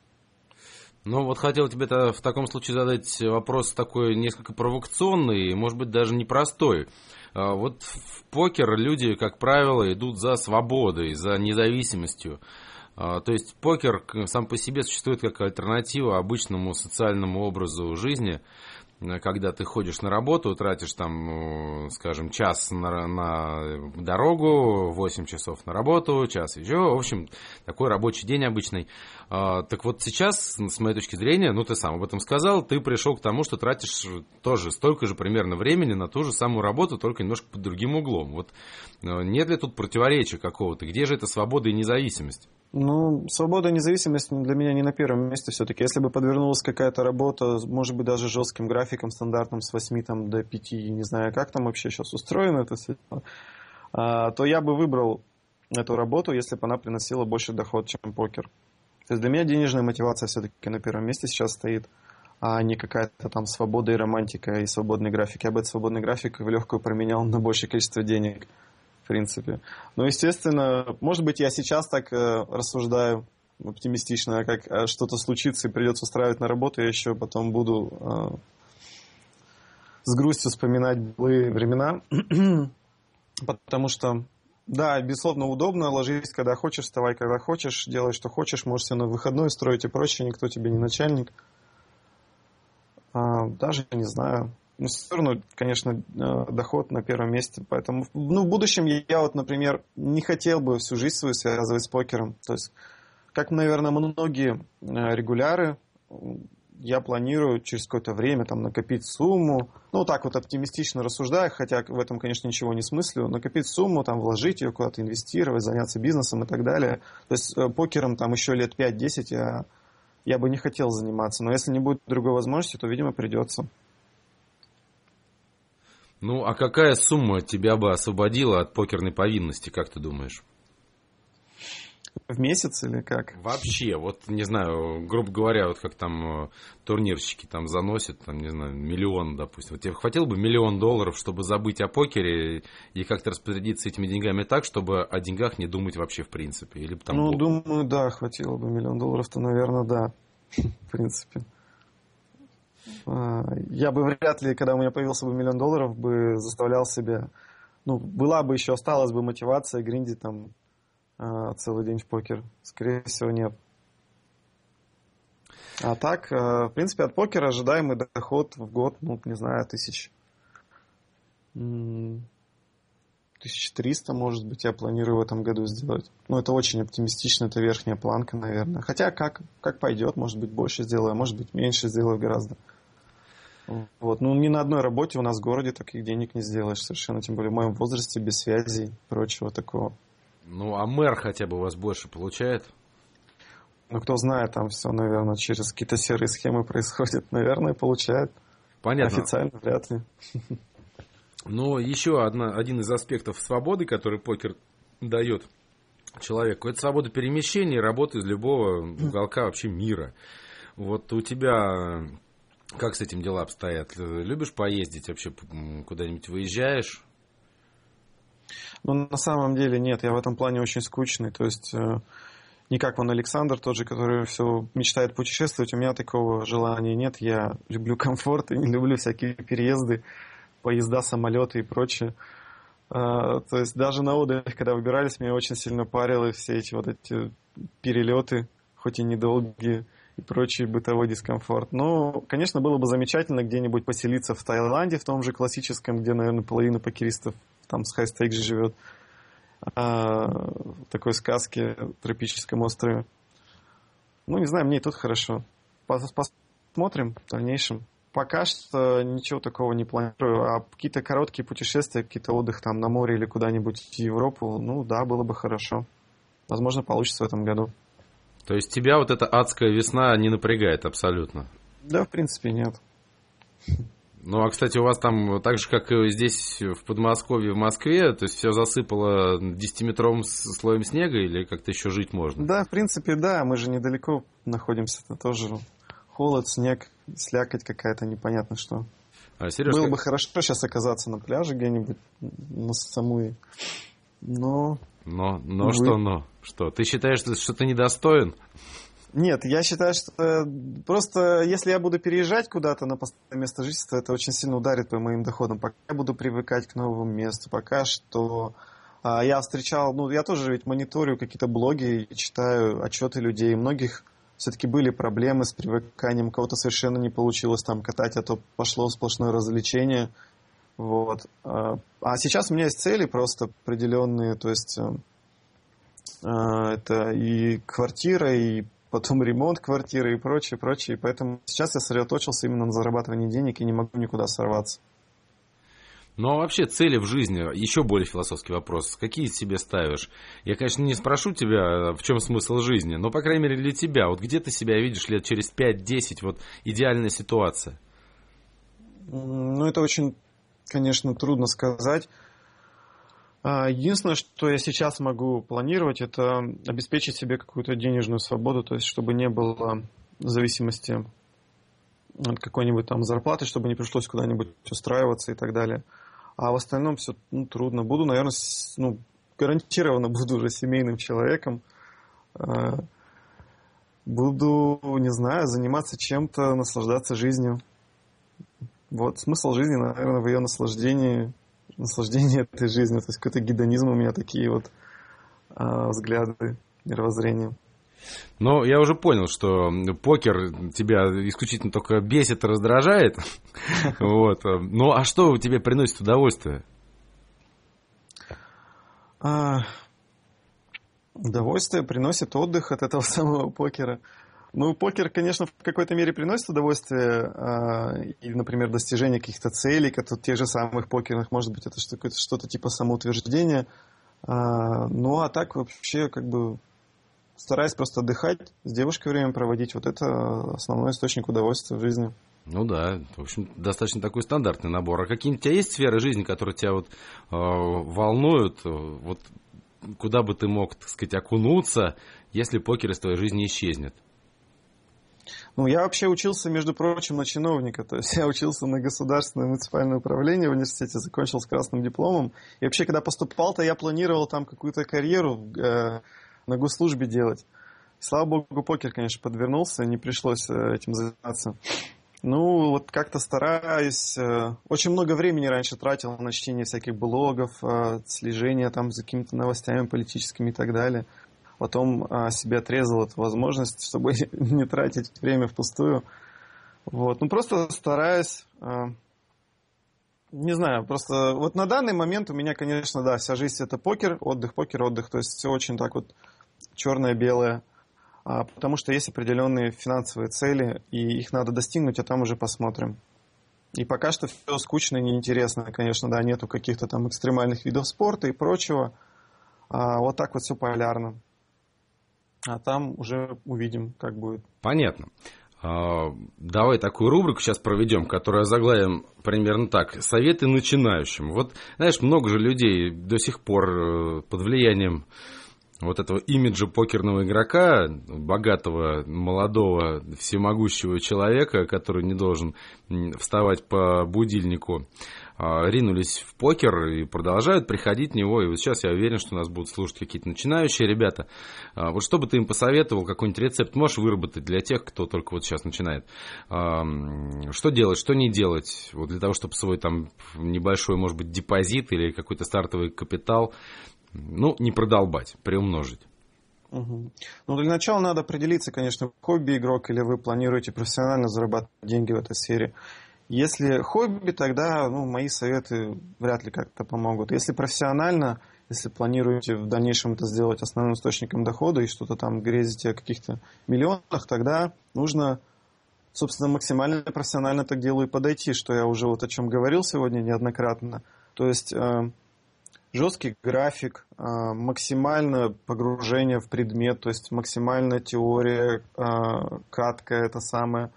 Ну, вот хотел тебе в таком случае задать вопрос такой несколько провокационный, может быть, даже непростой. Вот в покер люди, как правило, идут за свободой, за независимостью. То есть покер сам по себе существует как альтернатива обычному социальному образу жизни, когда ты ходишь на работу, тратишь там, скажем, час на, на дорогу, восемь часов на работу, час еще, в общем, такой рабочий день обычный. А, так вот сейчас, с моей точки зрения, ну ты сам об этом сказал, ты пришел к тому, что тратишь тоже столько же примерно времени на ту же самую работу, только немножко под другим углом. Вот нет ли тут противоречия какого-то? Где же эта свобода и независимость? Ну, свобода и независимость для меня не на первом месте все-таки. Если бы подвернулась какая-то работа, может быть, даже жестким графиком стандартным с восьми там, до пяти, не знаю, как там вообще сейчас устроено это все, то я бы выбрал эту работу, если бы она приносила больше доход, чем покер. То есть для меня денежная мотивация все-таки на первом месте сейчас стоит, а не какая-то там свобода и романтика и свободный график. Я бы этот свободный график в легкую променял на большее количество денег. В принципе. Ну, естественно, может быть, я сейчас так э, рассуждаю оптимистично, как э, что-то случится и придется устраивать на работу, я еще потом буду э, с грустью вспоминать былые времена. Потому что, да, безусловно, удобно, ложись, когда хочешь, вставай, когда хочешь, делай, что хочешь, можешь себе на выходной строить и прочее, никто тебе не начальник. А, даже не знаю. Ну, все равно, конечно, доход на первом месте. Поэтому, ну, в будущем я, я вот, например, не хотел бы всю жизнь свою связывать с покером. То есть, как, наверное, многие регуляры, я планирую через какое-то время там накопить сумму. Ну, так вот оптимистично рассуждаю, хотя в этом, конечно, ничего не смыслю. Накопить сумму, там, вложить ее куда-то, инвестировать, заняться бизнесом и так далее. То есть, покером там еще лет пять-десять я, я бы не хотел заниматься. Но если не будет другой возможности, то, видимо, придется. Ну, а какая сумма тебя бы освободила от покерной повинности, как ты думаешь? В месяц или как? Вообще, вот, не знаю, грубо говоря, вот как там турнирщики там заносят, там, не знаю, миллион, допустим. Вот тебе хватило бы миллион долларов, чтобы забыть о покере и как-то распорядиться этими деньгами так, чтобы о деньгах не думать вообще в принципе? Или там... Ну, думаю, да, хватило бы миллион долларов-то, наверное, да, в принципе. Я бы вряд ли, когда у меня появился бы миллион долларов, бы заставлял себя, ну, была бы еще, осталась бы мотивация гриндить там целый день в покер. Скорее всего, нет. А так, в принципе, от покера ожидаемый доход в год, ну, не знаю, тысяч... тысяча триста, может быть, я планирую в этом году сделать. Ну, это очень оптимистично, это верхняя планка, наверное. Хотя, как, как пойдет, может быть, больше сделаю, может быть, меньше сделаю гораздо. Вот. Ну, ни на одной работе у нас в городе таких денег не сделаешь совершенно, тем более в моем возрасте, без связей и прочего такого. Ну, а мэр хотя бы у вас больше получает? Ну, кто знает, там все, наверное, через какие-то серые схемы происходит. Наверное, получает. Понятно. Официально вряд ли. Но еще одна, один из аспектов свободы, который покер дает, человек, какой-то свобода перемещения, работы из любого уголка вообще мира. Вот у тебя как с этим дела обстоят? Любишь поездить вообще, куда-нибудь выезжаешь? Ну, на самом деле нет, я в этом плане очень скучный, то есть э, не как вон Александр, тот же, который все мечтает путешествовать, у меня такого желания нет, я люблю комфорт и не люблю всякие переезды, поезда, самолеты и прочее. Э, то есть даже на отдых, когда выбирались, меня очень сильно парило все эти вот эти перелеты, хоть и недолгие, и прочий бытовой дискомфорт. Но, конечно, было бы замечательно где-нибудь поселиться в Таиланде, в том же классическом, где, наверное, половина покеристов там с Хайстейк же живет, а, в такой сказке, тропическом острове. Ну, не знаю, мне и тут хорошо. Посмотрим в дальнейшем. Пока что ничего такого не планирую. А какие-то короткие путешествия, какие-то отдых там на море или куда-нибудь в Европу, ну да, было бы хорошо. Возможно, получится в этом году. То есть тебя вот эта адская весна не напрягает абсолютно? Да, в принципе, нет. Ну, а, кстати, у вас там так же, как и здесь в Подмосковье, в Москве, то есть все засыпало десятиметровым слоем снега или как-то еще жить можно? Да, в принципе, да. Мы же недалеко находимся. Это тоже холод, снег, слякоть какая-то, непонятно что. А, Сереж, было как... бы хорошо сейчас оказаться на пляже где-нибудь на Самуи. Но... Но, но Увы. что, но? Что? Ты считаешь, что ты недостоин? Нет, я считаю, что просто если я буду переезжать куда-то на постоянное место жительства, это очень сильно ударит по моим доходам. Пока я буду привыкать к новому месту, пока что а, я встречал, ну, я тоже ведь мониторю какие-то блоги и читаю отчеты людей. У многих все-таки были проблемы с привыканием, у кого-то совершенно не получилось там катать, а то пошло сплошное развлечение. Вот. А сейчас у меня есть цели просто определенные, то есть это и квартира, и потом ремонт квартиры и прочее, прочее. Поэтому сейчас я сосредоточился именно на зарабатывании денег и не могу никуда сорваться. Ну, а вообще цели в жизни, еще более философский вопрос. Какие себе ставишь? Я, конечно, не спрошу тебя, в чем смысл жизни, но, по крайней мере, для тебя. Вот где ты себя видишь лет через пять-десять, вот идеальная ситуация? Ну, это очень, конечно, трудно сказать. Единственное, что я сейчас могу планировать, это обеспечить себе какую-то денежную свободу, то есть чтобы не было зависимости от какой-нибудь там зарплаты, чтобы не пришлось куда-нибудь устраиваться и так далее. А в остальном все ну, трудно. Буду, наверное, с, ну, гарантированно буду уже семейным человеком. Буду, не знаю, заниматься чем-то, наслаждаться жизнью. Вот смысл жизни, наверное, в ее наслаждении. Наслаждение этой жизнью, то есть какой-то гедонизм у меня, такие вот а, взгляды, мировоззрения. Ну, я уже понял, что покер тебя исключительно только бесит и раздражает. Вот. Ну, а что тебе приносит удовольствие? А, удовольствие приносит отдых от этого самого покера. Ну, покер, конечно, в какой-то мере приносит удовольствие, э, и, например, достижение каких-то целей, как тех же самых покерных, может быть, это что-то, что-то типа самоутверждения. Э, ну, а так вообще, как бы, стараюсь просто отдыхать, с девушкой время проводить. Вот это основной источник удовольствия в жизни. Ну да, в общем, достаточно такой стандартный набор. А какие-нибудь у тебя есть сферы жизни, которые тебя вот, э, волнуют? Вот куда бы ты мог, так сказать, окунуться, если покер из твоей жизни исчезнет? Ну, я вообще учился, между прочим, на чиновника. То есть я учился на государственное муниципальное управление в университете, закончил с красным дипломом. И вообще, когда поступал-то, я планировал там какую-то карьеру э, на госслужбе делать. Слава богу, покер, конечно, подвернулся, не пришлось э, этим заниматься. Ну, вот как-то стараюсь. Э, очень много времени раньше тратил на чтение всяких блогов, э, слежение там за какими-то новостями политическими и так далее. Потом а, себе отрезал эту возможность, чтобы не тратить время впустую. Вот. Ну, просто стараюсь, а, не знаю, просто вот на данный момент у меня, конечно, да, вся жизнь это покер, отдых, покер, отдых. То есть все очень так вот черное-белое. А, потому что есть определенные финансовые цели, и их надо достигнуть, а там уже посмотрим. И пока что все скучно и неинтересно, конечно, да, нету каких-то там экстремальных видов спорта и прочего. А, вот так вот все полярно. А там уже увидим, как будет. Понятно. А, давай такую рубрику сейчас проведем, которую заглавим примерно так. Советы начинающим. Вот, знаешь, много же людей до сих пор под влиянием вот этого имиджа покерного игрока, богатого, молодого, всемогущего человека, который не должен вставать по будильнику, ринулись в покер и продолжают приходить в него. И вот сейчас я уверен, что нас будут слушать какие-то начинающие ребята. Вот что бы ты им посоветовал, какой-нибудь рецепт можешь выработать для тех, кто только вот сейчас начинает? Что делать, что не делать, вот для того, чтобы свой там небольшой, может быть, депозит или какой-то стартовый капитал, ну, не продолбать, приумножить? Угу. Ну, для начала надо определиться, конечно, хобби игрок или вы планируете профессионально зарабатывать деньги в этой сфере. Если хобби, тогда ну, мои советы вряд ли как-то помогут. Если профессионально, если планируете в дальнейшем это сделать основным источником дохода и что-то там грезите о каких-то миллионах, тогда нужно, собственно, максимально профессионально так делу и подойти, что я уже вот о чем говорил сегодня неоднократно. То есть э, жесткий график, э, максимальное погружение в предмет, то есть максимальная теория, э, краткая это самое,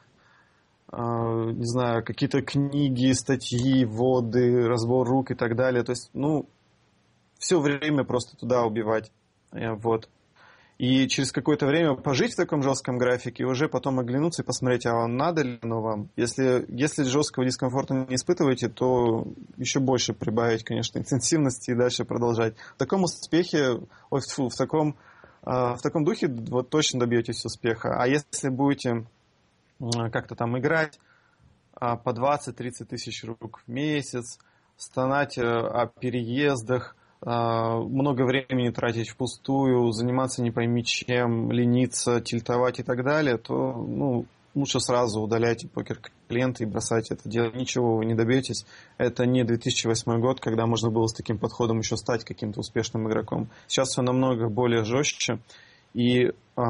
не знаю, какие-то книги, статьи, вводы, разбор рук и так далее. То есть, ну, все время просто туда убивать. Вот. И через какое-то время пожить в таком жестком графике и уже потом оглянуться и посмотреть, а вам надо ли оно вам. Если, если жесткого дискомфорта не испытываете, то еще больше прибавить, конечно, интенсивности и дальше продолжать. В таком успехе, ой, фу, в таком, в таком духе вот точно добьетесь успеха. А если будете как-то там играть по двадцать-тридцать тысяч рук в месяц, стонать о переездах, много времени тратить впустую, заниматься не пойми чем, лениться, тильтовать и так далее, то ну, лучше сразу удаляйте покер-клиенты и бросайте это дело. Ничего вы не добьетесь. Это не две тысячи восьмой год, когда можно было с таким подходом еще стать каким-то успешным игроком. Сейчас все намного более жестче. И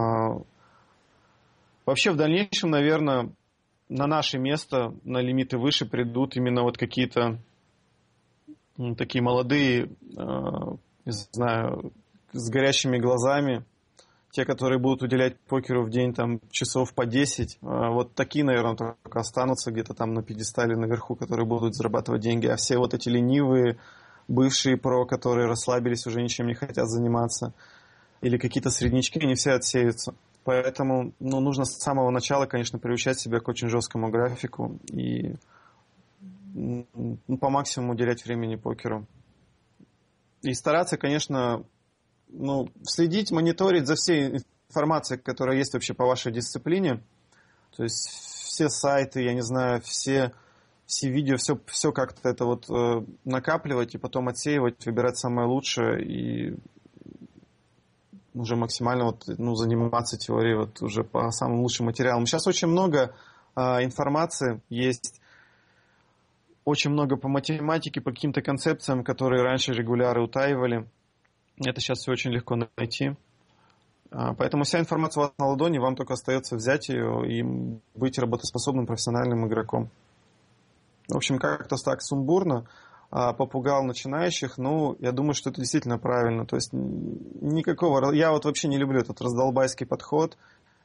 вообще в дальнейшем, наверное, на наше место, на лимиты выше придут именно вот какие-то ну, такие молодые, э, не знаю, с горящими глазами, те, которые будут уделять покеру в день там часов по десять. Э, вот такие, наверное, только останутся где-то там на пьедестале наверху, которые будут зарабатывать деньги. А все вот эти ленивые, бывшие про, которые расслабились, уже ничем не хотят заниматься, или какие-то среднячки, они все отсеются. Поэтому ну, нужно с самого начала, конечно, приучать себя к очень жесткому графику и ну, по максимуму уделять времени покеру. И стараться, конечно, ну, следить, мониторить за всей информацией, которая есть вообще по вашей дисциплине. То есть все сайты, я не знаю, все, все видео, все, все как-то это вот э, накапливать и потом отсеивать, выбирать самое лучшее и уже максимально вот, ну, заниматься теорией вот, уже по самым лучшим материалам. Сейчас очень много э, информации есть, очень много по математике, по каким-то концепциям, которые раньше регуляры утаивали. Это сейчас все очень легко найти. Э, поэтому вся информация у вас на ладони, вам только остается взять ее и быть работоспособным профессиональным игроком. В общем, как-то так сумбурно. Попугал начинающих, ну, я думаю, что это действительно правильно. То есть никакого... Я вот вообще не люблю этот раздолбайский подход.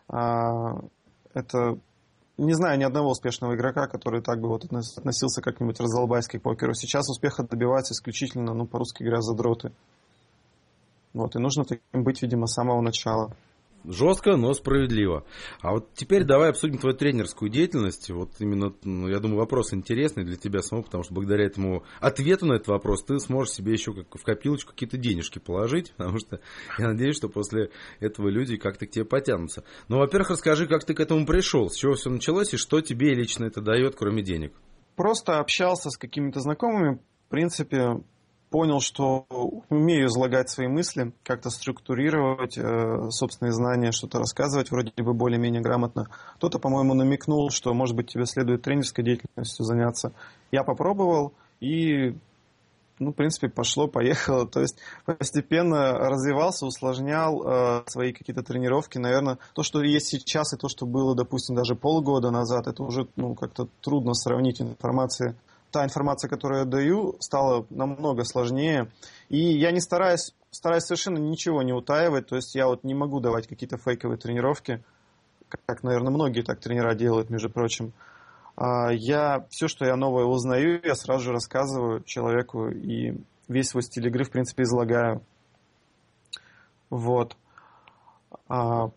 Это... Не знаю ни одного успешного игрока, который так бы вот относился как-нибудь раздолбайски к покеру. Сейчас успеха добивается исключительно, ну, по-русски говоря, задроты. Вот, и нужно таким быть, видимо, с самого начала. Жестко, но справедливо. А вот теперь давай обсудим твою тренерскую деятельность. Вот именно, ну, я думаю, вопрос интересный для тебя самого, потому что благодаря этому ответу на этот вопрос ты сможешь себе еще как в копилочку какие-то денежки положить, потому что я надеюсь, что после этого люди как-то к тебе потянутся. Ну, во-первых, расскажи, как ты к этому пришел, с чего все началось и что тебе лично это дает, кроме денег. Просто общался с какими-то знакомыми, в принципе... Понял, что умею излагать свои мысли, как-то структурировать э, собственные знания, что-то рассказывать вроде бы более-менее грамотно. Кто-то, по-моему, намекнул, что, может быть, тебе следует тренерской деятельностью заняться. Я попробовал и, ну, в принципе, пошло-поехало. То есть постепенно развивался, усложнял э, свои какие-то тренировки. Наверное, то, что есть сейчас, и то, что было, допустим, даже полгода назад, это уже ну, как-то трудно сравнить информации. Та информация, которую я даю, стала намного сложнее. И я не стараюсь, стараюсь совершенно ничего не утаивать. То есть я вот не могу давать какие-то фейковые тренировки, как, наверное, многие так тренера делают, между прочим. Я все, что я новое узнаю, я сразу же рассказываю человеку и весь свой стиль игры, в принципе, излагаю. Вот. А,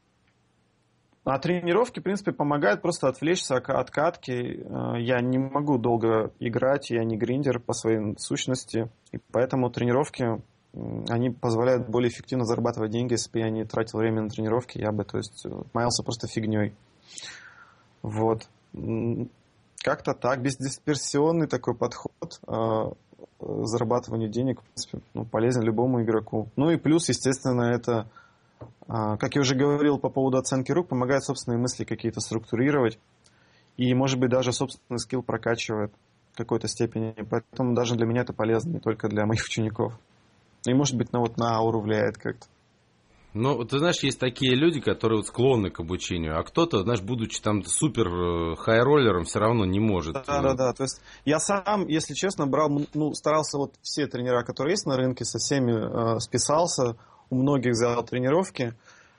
а тренировки, в принципе, помогают просто отвлечься от катки. Я не могу долго играть, я не гриндер по своей сущности, и поэтому тренировки, они позволяют более эффективно зарабатывать деньги. Если бы я не тратил время на тренировки, я бы, то есть, маялся просто фигней. Вот. Как-то так, бездисперсионный такой подход э, зарабатыванию денег, в принципе, ну, полезен любому игроку. Ну и плюс, естественно, это, э, как я уже говорил по поводу оценки рук, помогает собственные мысли какие-то структурировать. И, может быть, даже собственный скилл прокачивает в какой-то степени. Поэтому даже для меня это полезно, не только для моих учеников. И, может быть, на, вот, на ауру влияет как-то. Ну, ты знаешь, есть такие люди, которые вот склонны к обучению, а кто-то, знаешь, будучи там супер хайроллером, все равно не может. Да, да, да. То есть я сам, если честно, брал, ну, старался вот все тренера, которые есть на рынке, со всеми э, списался, у многих взял тренировки.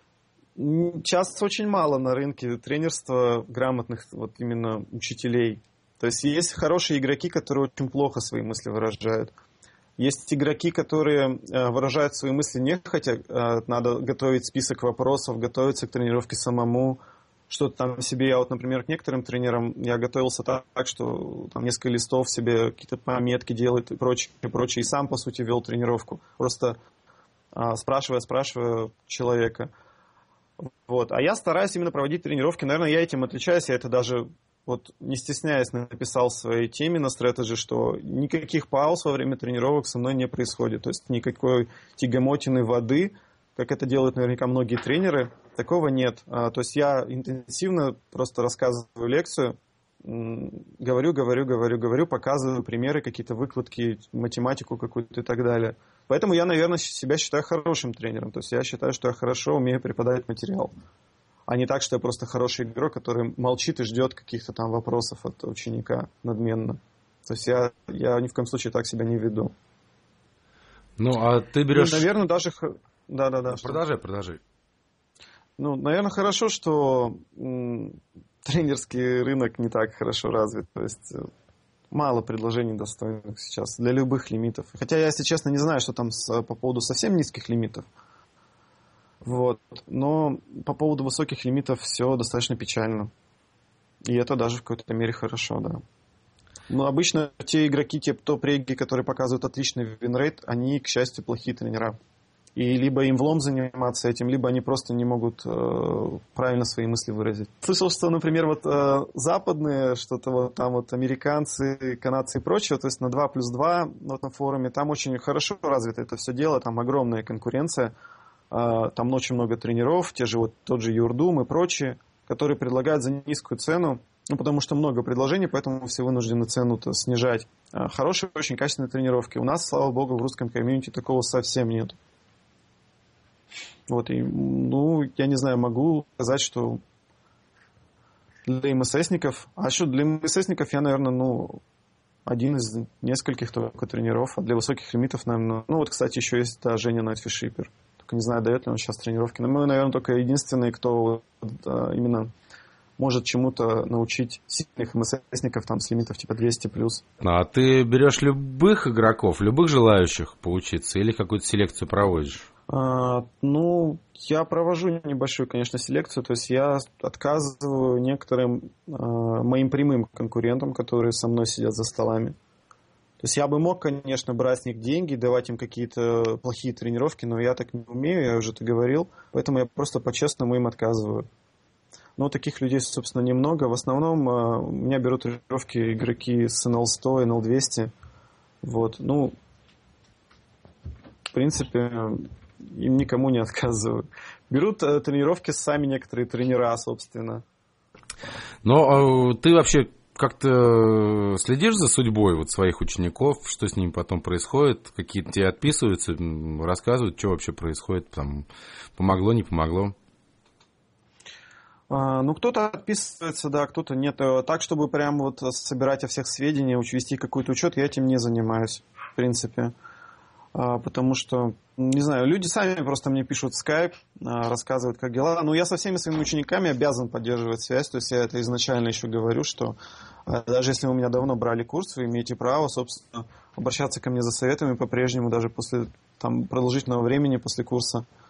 Сейчас очень мало на рынке тренерства грамотных вот именно учителей. То есть есть хорошие игроки, которые очень плохо свои мысли выражают. Есть игроки, которые выражают свои мысли нехотя, надо готовить список вопросов, готовиться к тренировке самому, что-то там себе. Я вот, например, к некоторым тренерам я готовился так, что там несколько листов себе какие-то пометки делать и прочее, и прочее, и сам, по сути, вел тренировку, просто спрашивая, спрашивая человека. Вот. А я стараюсь именно проводить тренировки. Наверное, я этим отличаюсь, я это даже... Вот, не стесняясь, написал в своей теме на Strategy, что никаких пауз во время тренировок со мной не происходит. То есть никакой тягомотины воды, как это делают наверняка многие тренеры, такого нет. То есть я интенсивно просто рассказываю лекцию, говорю, говорю, говорю, говорю, показываю примеры, какие-то выкладки, математику какую-то и так далее. Поэтому я, наверное, себя считаю хорошим тренером. То есть я считаю, что я хорошо умею преподавать материал. А не так, что я просто хороший игрок, который молчит и ждет каких-то там вопросов от ученика надменно. То есть я, я ни в коем случае так себя не веду. Ну, а ты берешь... Ну, наверное, даже... Да-да-да. Продолжай, продолжай. Ну, наверное, хорошо, что м- тренерский рынок не так хорошо развит. То есть мало предложений достойных сейчас для любых лимитов. Хотя я, если честно, не знаю, что там с, по поводу совсем низких лимитов. Вот. Но по поводу высоких лимитов все достаточно печально. И это даже в какой-то мере хорошо, да. Но обычно те игроки, те топ-реги, которые показывают отличный винрейт, они, к счастью, плохие тренера. И либо им влом заниматься этим, либо они просто не могут э, правильно свои мысли выразить. Слышал, что, например, вот э, западные, что-то вот там вот американцы, канадцы и прочее, то есть на два плюс два вот на форуме, там очень хорошо развито это все дело, там огромная конкуренция. Там очень много тренеров, те же вот тот же Юрдум и прочие, которые предлагают за низкую цену, ну, потому что много предложений, поэтому все вынуждены цену-то снижать. Хорошие, очень качественные тренировки. У нас, слава богу, в русском комьюнити такого совсем нет. Вот, и, ну, я не знаю, могу сказать, что для МССников, а что для МССников я, наверное, ну, один из нескольких только тренеров, а для высоких лимитов, наверное, ну, вот, кстати, еще есть да, Женя Найтфишипер. Не знаю, дает ли он сейчас тренировки. Но мы, наверное, только единственные, кто да, именно может чему-то научить сильных МССников там, с лимитов типа двести плюс. А ты берешь любых игроков, любых желающих поучиться или какую-то селекцию проводишь? А, ну, я провожу небольшую, конечно, селекцию. То есть я отказываю некоторым а, моим прямым конкурентам, которые со мной сидят за столами. То есть я бы мог, конечно, брать с них деньги, давать им какие-то плохие тренировки, но я так не умею, я уже это говорил, поэтому я просто по-честному им отказываю. Но таких людей, собственно, немного. В основном у меня берут тренировки игроки с эн эл сто, эн эл двести. Вот, ну, в принципе, им никому не отказываю. Берут тренировки сами некоторые тренера, собственно. Но ты вообще... Как-то следишь за судьбой вот своих учеников, что с ними потом происходит, какие-то тебе отписываются, рассказывают, что вообще происходит, там, помогло, не помогло? А, ну, кто-то отписывается, да, кто-то нет. Так, чтобы прям вот собирать о всех сведения, вести какой-то учет, я этим не занимаюсь, в принципе. А, потому что, не знаю, люди сами просто мне пишут в скайп, а, рассказывают, как дела. Ну, я со всеми своими учениками обязан поддерживать связь, то есть я это изначально еще говорю, что даже если вы у меня давно брали курс, вы имеете право, собственно, обращаться ко мне за советами по-прежнему, даже после там, продолжительного времени после курса.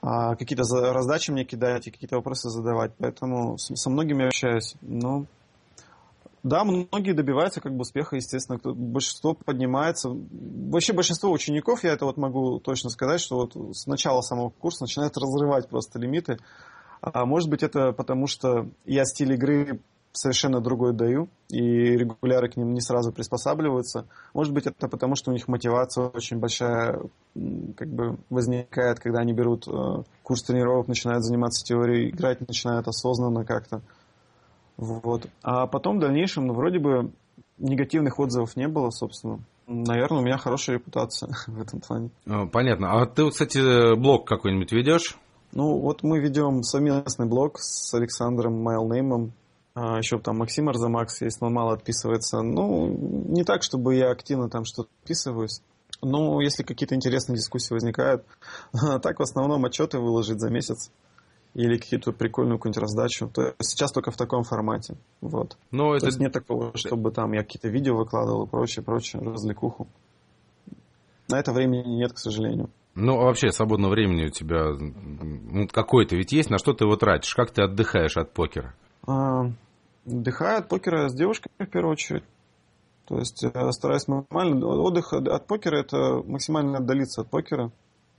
а, какие-то за- раздачи мне кидать и какие-то вопросы задавать. Поэтому с- со многими общаюсь. Ну, да, многие добиваются как бы успеха, естественно. Кто- Большинство поднимается. Вообще большинство учеников, я это вот могу точно сказать, что вот с начала самого курса начинают разрывать просто лимиты. А может быть, это потому, что я стиль игры совершенно другой даю, и регуляры к ним не сразу приспосабливаются. Может быть, это потому, что у них мотивация очень большая м, как бы возникает, когда они берут э, курс тренировок, начинают заниматься теорией, играть начинают осознанно как-то. Вот. А потом в дальнейшем, ну, вроде бы негативных отзывов не было, собственно. Наверное, у меня хорошая репутация в этом плане. А, Понятно. А ты, вот, кстати, блог какой-нибудь ведешь? Ну, вот мы ведем совместный блог с Александром Майлнеймом. А, еще там Максим Арзамакс есть, но он мало отписывается. Ну, не так, чтобы я активно там что-то отписываюсь. Но если какие-то интересные дискуссии возникают, так в основном отчеты выложить за месяц. Или какие-то прикольную какую-нибудь раздачу. То есть сейчас только в таком формате. Вот. Ну, То это... есть нет такого, чтобы там я какие-то видео выкладывал и прочее, прочее, развлекуху. На это времени нет, к сожалению. Ну, а вообще, свободного времени у тебя ну, какое-то ведь есть? На что ты его тратишь? Как ты отдыхаешь от покера? А, отдыхаю от покера с девушкой в первую очередь. То есть я стараюсь максимально... Отдых от покера – это максимально отдалиться от покера.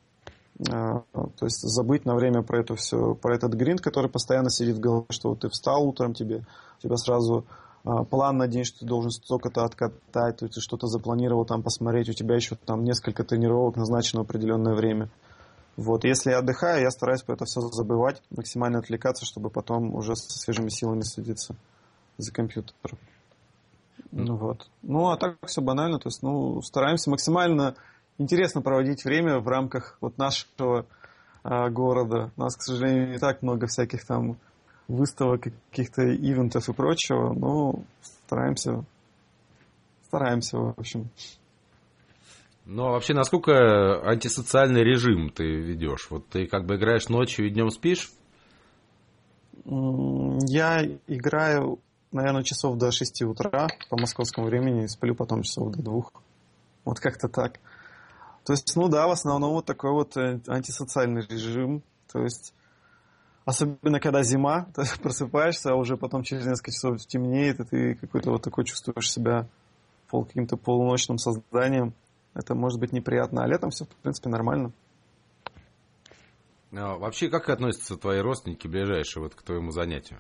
А, то есть забыть на время про это все, про этот гринд, который постоянно сидит в голове, что вот ты встал утром, тебе, у тебя сразу а, план на день, что ты должен столько-то откатать, то ты что-то запланировал там посмотреть, у тебя еще там несколько тренировок назначено в определенное время. Вот. Если я отдыхаю, я стараюсь про это все забывать, максимально отвлекаться, чтобы потом уже со свежими силами садиться за компьютер. Ну, вот. Ну, а так все банально. То есть, ну, стараемся максимально интересно проводить время в рамках вот нашего а, города. У нас, к сожалению, не так много всяких там выставок, каких-то ивентов и прочего. Но стараемся. Стараемся, в общем. Ну, а вообще, насколько антисоциальный режим ты ведешь? Вот ты как бы играешь ночью и днем спишь? Я играю, наверное, часов до шести утра по московскому времени и сплю потом часов до двух. Вот как-то так. То есть, ну да, в основном вот такой вот антисоциальный режим. То есть, особенно когда зима, ты просыпаешься, а уже потом через несколько часов темнеет, и ты какой-то вот такой чувствуешь себя пол, каким-то полуночным созданием. Это может быть неприятно, а летом все, в принципе, нормально. А вообще, как относятся твои родственники ближайшие вот к твоему занятию?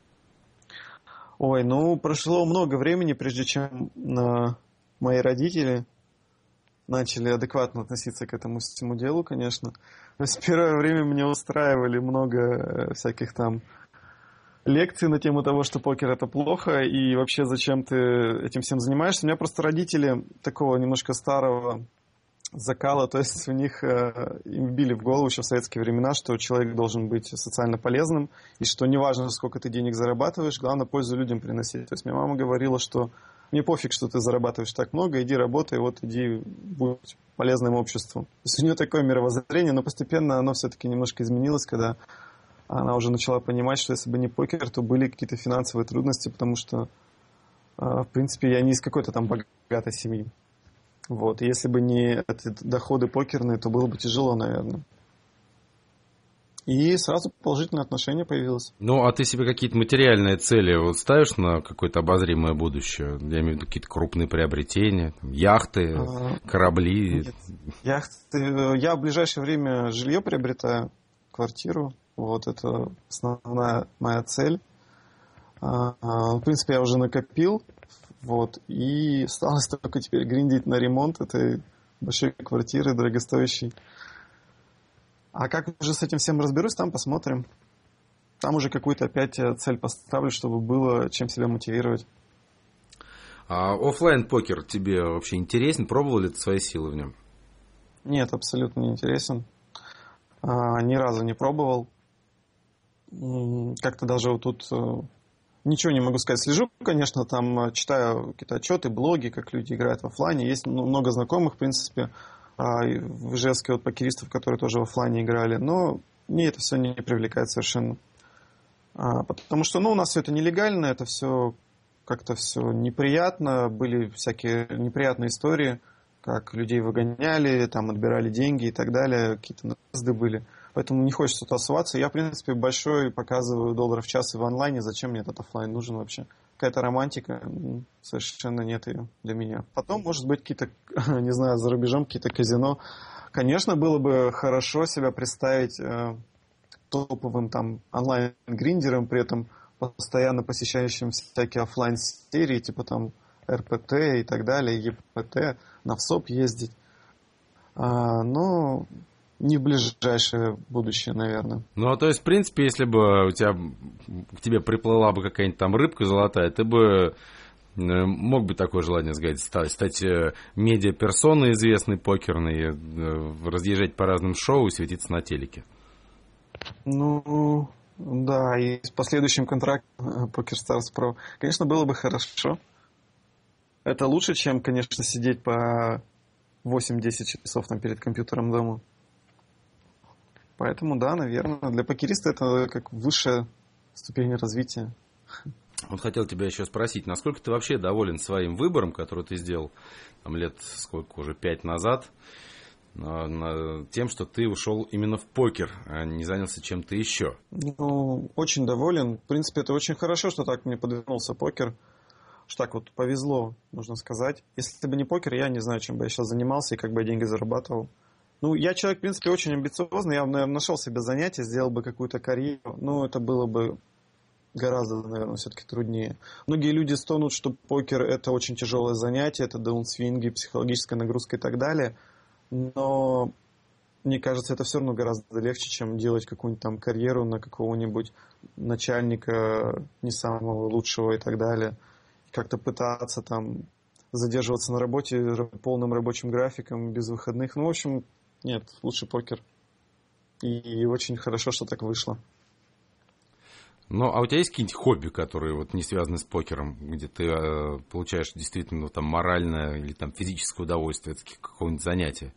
Ой, ну, прошло много времени, прежде чем э, мои родители начали адекватно относиться к этому всему делу, конечно. То есть, в первое время мне устраивали много всяких там лекций на тему того, что покер это плохо, и вообще зачем ты этим всем занимаешься. У меня просто родители такого немножко старого закала, то есть у них э, им вбили в голову еще в советские времена, что человек должен быть социально полезным, и что неважно, сколько ты денег зарабатываешь, главное пользу людям приносить. То есть моя мама говорила, что мне пофиг, что ты зарабатываешь так много, иди работай, вот иди будь полезным обществу. То есть у нее такое мировоззрение, но постепенно оно все-таки немножко изменилось, когда она уже начала понимать, что если бы не покер, то были какие-то финансовые трудности, потому что, э, в принципе, я не из какой-то там богатой семьи. Вот. И если бы не эти доходы покерные, то было бы тяжело, наверное. И сразу положительное отношение появилось. Ну, а ты себе какие-то материальные цели вот ставишь на какое-то обозримое будущее? Я имею в виду какие-то крупные приобретения, там, яхты, а, корабли? Нет. Яхты. Я в ближайшее время жилье приобретаю, квартиру. Вот это основная моя цель. В принципе, я уже накопил. Вот. И осталось только теперь гриндить на ремонт этой большой квартиры, дорогостоящей. А как уже с этим всем разберусь, там посмотрим. Там уже какую-то опять цель поставлю, чтобы было чем себя мотивировать. А офлайн покер тебе вообще интересен? Пробовал ли ты свои силы в нем? Нет, абсолютно не интересен. А, ни разу не пробовал. Как-то даже вот тут ничего не могу сказать. Слежу, конечно, там читаю какие-то отчеты, блоги, как люди играют в офлайне. Есть много знакомых, в принципе, в Ижевске вот покеристов, которые тоже в офлайне играли. Но мне это все не привлекает совершенно. Потому что, ну, у нас все это нелегально, это все как-то все неприятно. Были всякие неприятные истории, как людей выгоняли, там отбирали деньги и так далее. Какие-то наезды были. Поэтому не хочется тусоваться. Я, в принципе, большой показываю долларов в час и в онлайне. Зачем мне этот офлайн нужен вообще? Какая-то романтика, совершенно нет ее для меня. Потом, может быть, какие-то, не знаю, за рубежом какие-то казино. Конечно, было бы хорошо себя представить э, топовым там онлайн-гриндером, при этом постоянно посещающим всякие офлайн-серии, типа там эр пэ тэ и так далее, е пэ тэ, на всоп ездить. А, но не в ближайшее будущее, наверное. Ну, а то есть, в принципе, если бы у тебя к тебе приплыла бы какая-нибудь там рыбка золотая, ты бы мог бы такое желание сказать, стать, стать медиаперсоной известной, покерной, разъезжать по разным шоу и светиться на телеке? Ну, да, и с последующим контрактом PokerStars Pro, конечно, было бы хорошо. Это лучше, чем, конечно, сидеть по восемь-десять часов там перед компьютером дома. Поэтому, да, наверное, для покериста это как высшая ступень развития. Вот хотел тебя еще спросить, насколько ты вообще доволен своим выбором, который ты сделал там, лет сколько уже, пять назад, тем, что ты ушел именно в покер, а не занялся чем-то еще? Ну, очень доволен. В принципе, это очень хорошо, что так мне подвернулся покер. Что так вот повезло, нужно сказать. Если бы не покер, я не знаю, чем бы я сейчас занимался и как бы я деньги зарабатывал. Ну, я человек, в принципе, очень амбициозный. Я, наверное, нашел себе занятие, сделал бы какую-то карьеру. Ну, это было бы гораздо, наверное, все-таки труднее. Многие люди стонут, что покер – это очень тяжелое занятие, это даунсвинги, психологическая нагрузка и так далее. Но мне кажется, это все равно гораздо легче, чем делать какую-нибудь там карьеру на какого-нибудь начальника не самого лучшего и так далее. Как-то пытаться там задерживаться на работе полным рабочим графиком, без выходных. Ну, в общем, нет, лучше покер. И, и очень хорошо, что так вышло. Ну, а у тебя есть какие-нибудь хобби, которые вот не связаны с покером, где ты э, получаешь действительно там моральное или там физическое удовольствие от какого-нибудь занятия?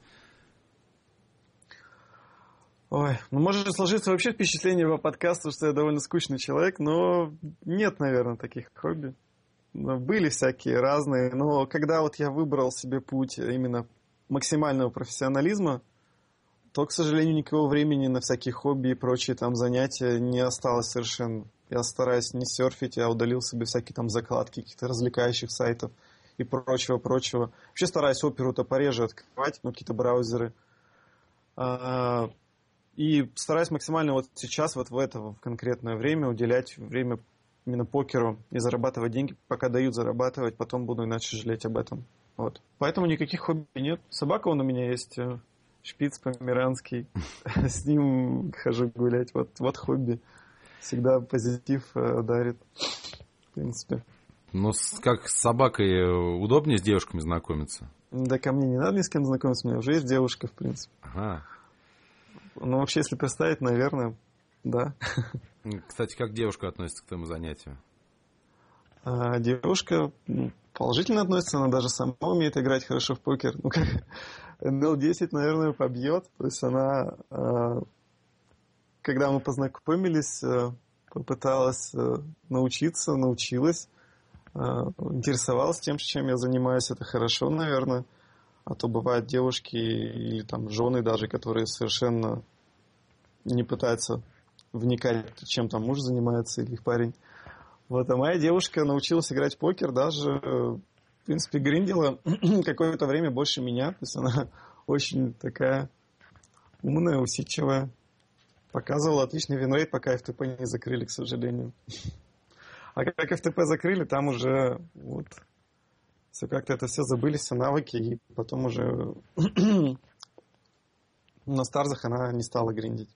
Ой, ну может сложиться вообще впечатление по подкасту, что я довольно скучный человек, но нет, наверное, таких хобби. Были всякие разные, но когда вот я выбрал себе путь именно максимального профессионализма, то, к сожалению, никакого времени на всякие хобби и прочие там занятия не осталось совершенно. Я стараюсь не серфить, я удалил себе всякие там закладки каких-то развлекающих сайтов и прочего-прочего. Вообще стараюсь оперу-то пореже открывать, ну, какие-то браузеры. И стараюсь максимально вот сейчас, вот в это в конкретное время уделять время именно покеру и зарабатывать деньги, пока дают зарабатывать, потом буду иначе жалеть об этом. Вот. Поэтому никаких хобби нет. Собака он у меня есть, шпиц померанский. С ним хожу гулять. Вот, вот хобби. Всегда позитив дарит. В принципе. Ну, как с собакой удобнее с девушками знакомиться? Да ко мне не надо ни с кем знакомиться. У меня уже есть девушка, в принципе. Ага. Ну, вообще, если представить, наверное, да. Кстати, как девушка относится к твоему занятию? А, девушка положительно относится, она даже сама умеет играть хорошо в покер. Ну, как эн эл десять, наверное, побьет. То есть она, когда мы познакомились, попыталась научиться, научилась, интересовалась тем, чем я занимаюсь. Это хорошо, наверное. А то бывают девушки или там жены даже, которые совершенно не пытаются вникать, чем там муж занимается или их парень. Вот, а моя девушка научилась играть в покер, даже, в принципе, гриндила какое-то время больше меня. То есть она очень такая умная, усидчивая. Показывала отличный винрейт, пока эф тэ пэ не закрыли, к сожалению. А как эф тэ пэ закрыли, там уже вот все как-то это все забыли, все навыки, и потом уже на старзах она не стала гриндить.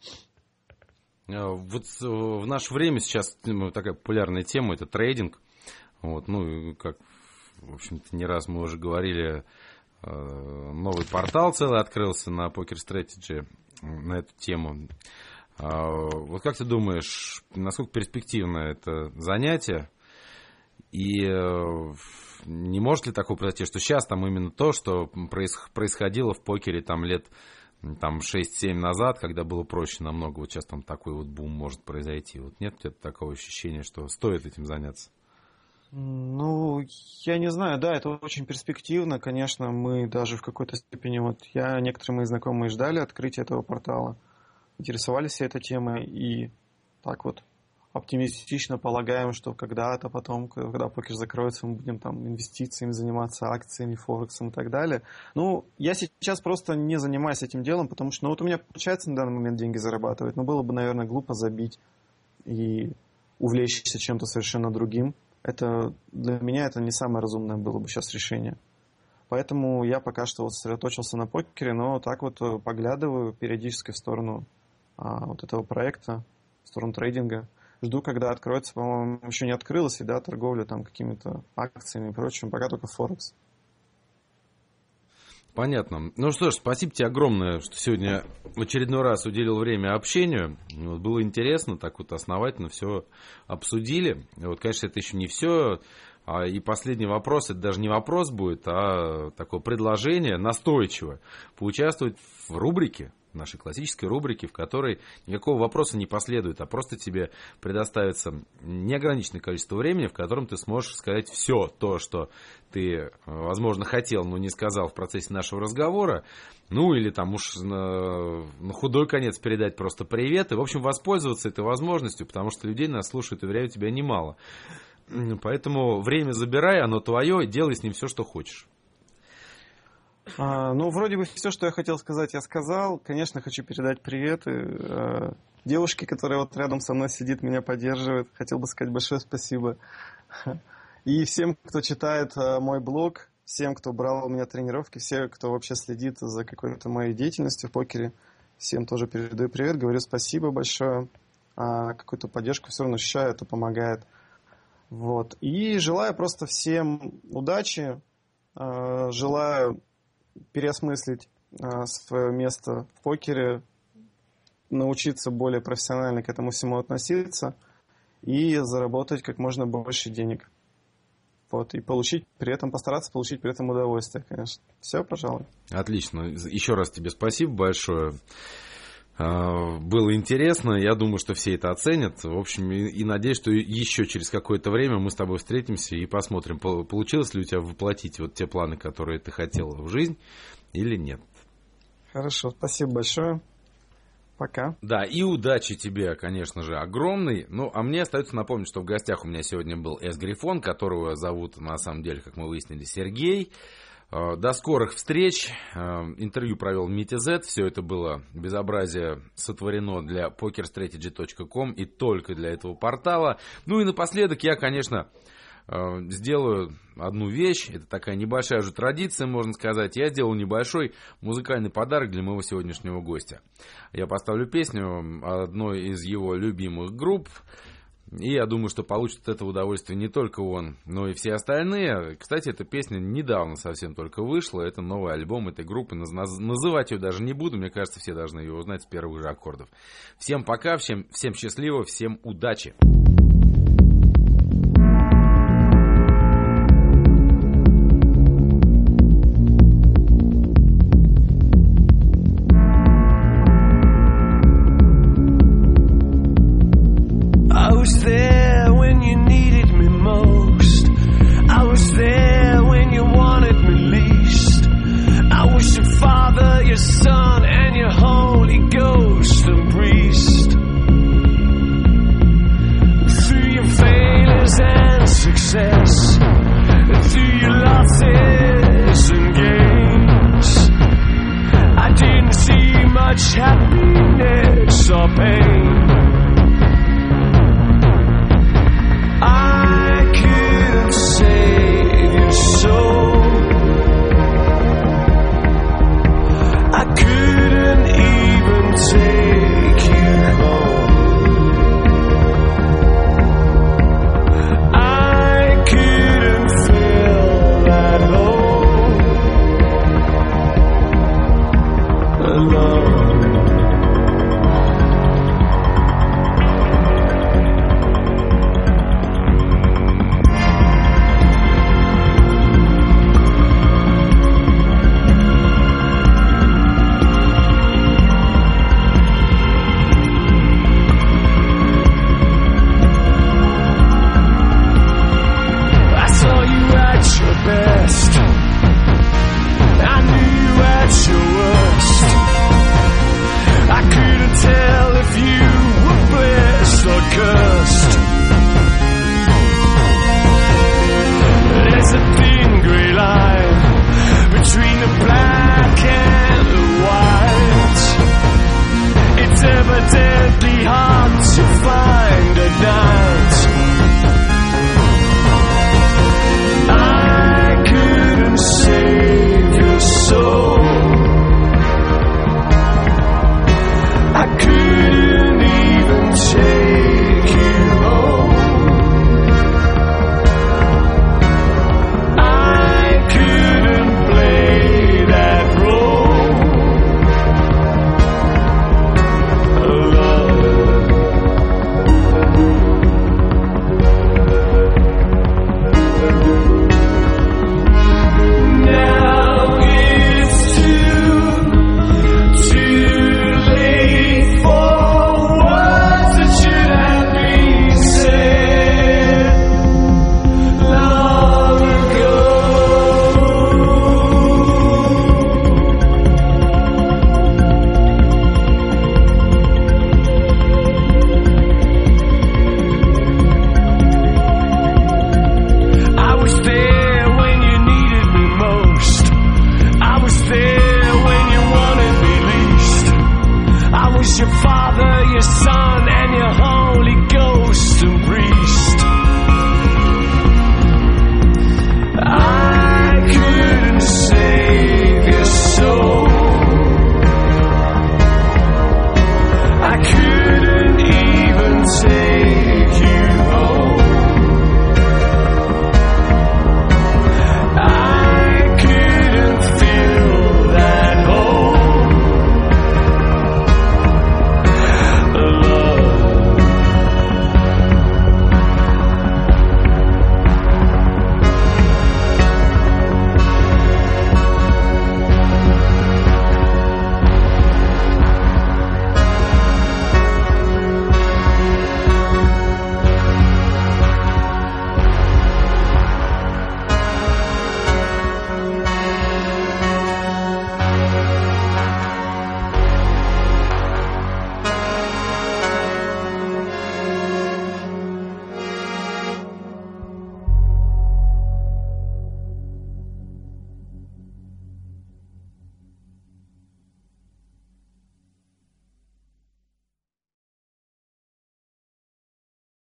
Вот в наше время сейчас такая популярная тема – это трейдинг. Вот, ну, как, в общем-то, не раз мы уже говорили, новый портал целый открылся на Poker Strategy на эту тему. Вот как ты думаешь, насколько перспективно это занятие? И не может ли такое произойти, что сейчас там именно то, что происходило в покере там лет там шесть-семь назад, когда было проще намного, вот сейчас там такой вот бум может произойти. Вот нет у тебя такого ощущения, что стоит этим заняться? Ну, я не знаю, да, это очень перспективно, конечно, мы даже в какой-то степени, вот я, некоторые мои знакомые ждали открытия этого портала, интересовались этой темой и так вот оптимистично полагаем, что когда-то потом, когда покер закроется, мы будем там инвестициями заниматься, акциями, форексом и так далее. Ну, я сейчас просто не занимаюсь этим делом, потому что, ну, вот у меня получается на данный момент деньги зарабатывать, но было бы, наверное, глупо забить и увлечься чем-то совершенно другим. Это для меня это не самое разумное было бы сейчас решение. Поэтому я пока что вот сосредоточился на покере, но так вот поглядываю периодически в сторону а, вот этого проекта, в сторону трейдинга. Жду, когда откроется, по-моему, еще не открылась, и да, торговля там какими-то акциями и прочим, пока только Форекс. Понятно. Ну что ж, спасибо тебе огромное, что сегодня в очередной раз уделил время общению. Вот, было интересно, так вот основательно все обсудили. Вот, конечно, это еще не все. А, и последний вопрос, это даже не вопрос будет, а такое предложение настойчиво поучаствовать в рубрике, в нашей классической рубрике, в которой никакого вопроса не последует, а просто тебе предоставится неограниченное количество времени, в котором ты сможешь сказать все то, что ты, возможно, хотел, но не сказал в процессе нашего разговора. Ну, или там уж на, на худой конец передать просто привет. И, в общем, воспользоваться этой возможностью, потому что людей нас слушают, и время у тебя немало. Поэтому время забирай, оно твое, делай с ним все, что хочешь. А, ну, вроде бы все, что я хотел сказать, я сказал. Конечно, хочу передать приветы э, девушке, которая вот рядом со мной сидит, меня поддерживает. Хотел бы сказать большое спасибо. И всем, кто читает э, мой блог, всем, кто брал у меня тренировки, всем, кто вообще следит за какой-то моей деятельностью в покере, всем тоже передаю привет, говорю спасибо большое. А, какую-то поддержку все равно ощущаю, это помогает. Вот. И желаю просто всем удачи, э, желаю переосмыслить а, свое место в покере, научиться более профессионально к этому всему относиться и заработать как можно больше денег. Вот, и получить при этом, постараться получить при этом удовольствие, конечно. Все, пожалуй. Отлично. Еще раз тебе спасибо большое. Было интересно, я думаю, что все это оценят. В общем, и, и надеюсь, что еще через какое-то время мы с тобой встретимся и посмотрим, получилось ли у тебя воплотить вот те планы, которые ты хотел в жизнь, или нет. Хорошо, спасибо большое. Пока. Да, и удачи тебе, конечно же, огромной. Ну, а мне остается напомнить, что в гостях у меня сегодня был С-Грифон, которого зовут, на самом деле, как мы выяснили, Сергей. До скорых встреч. Интервью провел Митя Зет. Все это было безобразие сотворено для покер стратеджи точка ком и только для этого портала. Ну и напоследок я, конечно, сделаю одну вещь. Это такая небольшая уже традиция, можно сказать. Я сделал небольшой музыкальный подарок для моего сегодняшнего гостя. Я поставлю песню одной из его любимых групп. И я думаю, что получит от этого удовольствие не только он, но и все остальные. Кстати, эта песня недавно совсем только вышла. Это новый альбом этой группы. Называть ее даже не буду. Мне кажется, все должны ее узнать с первых же аккордов. Всем пока, всем, всем счастливо, всем удачи. Usted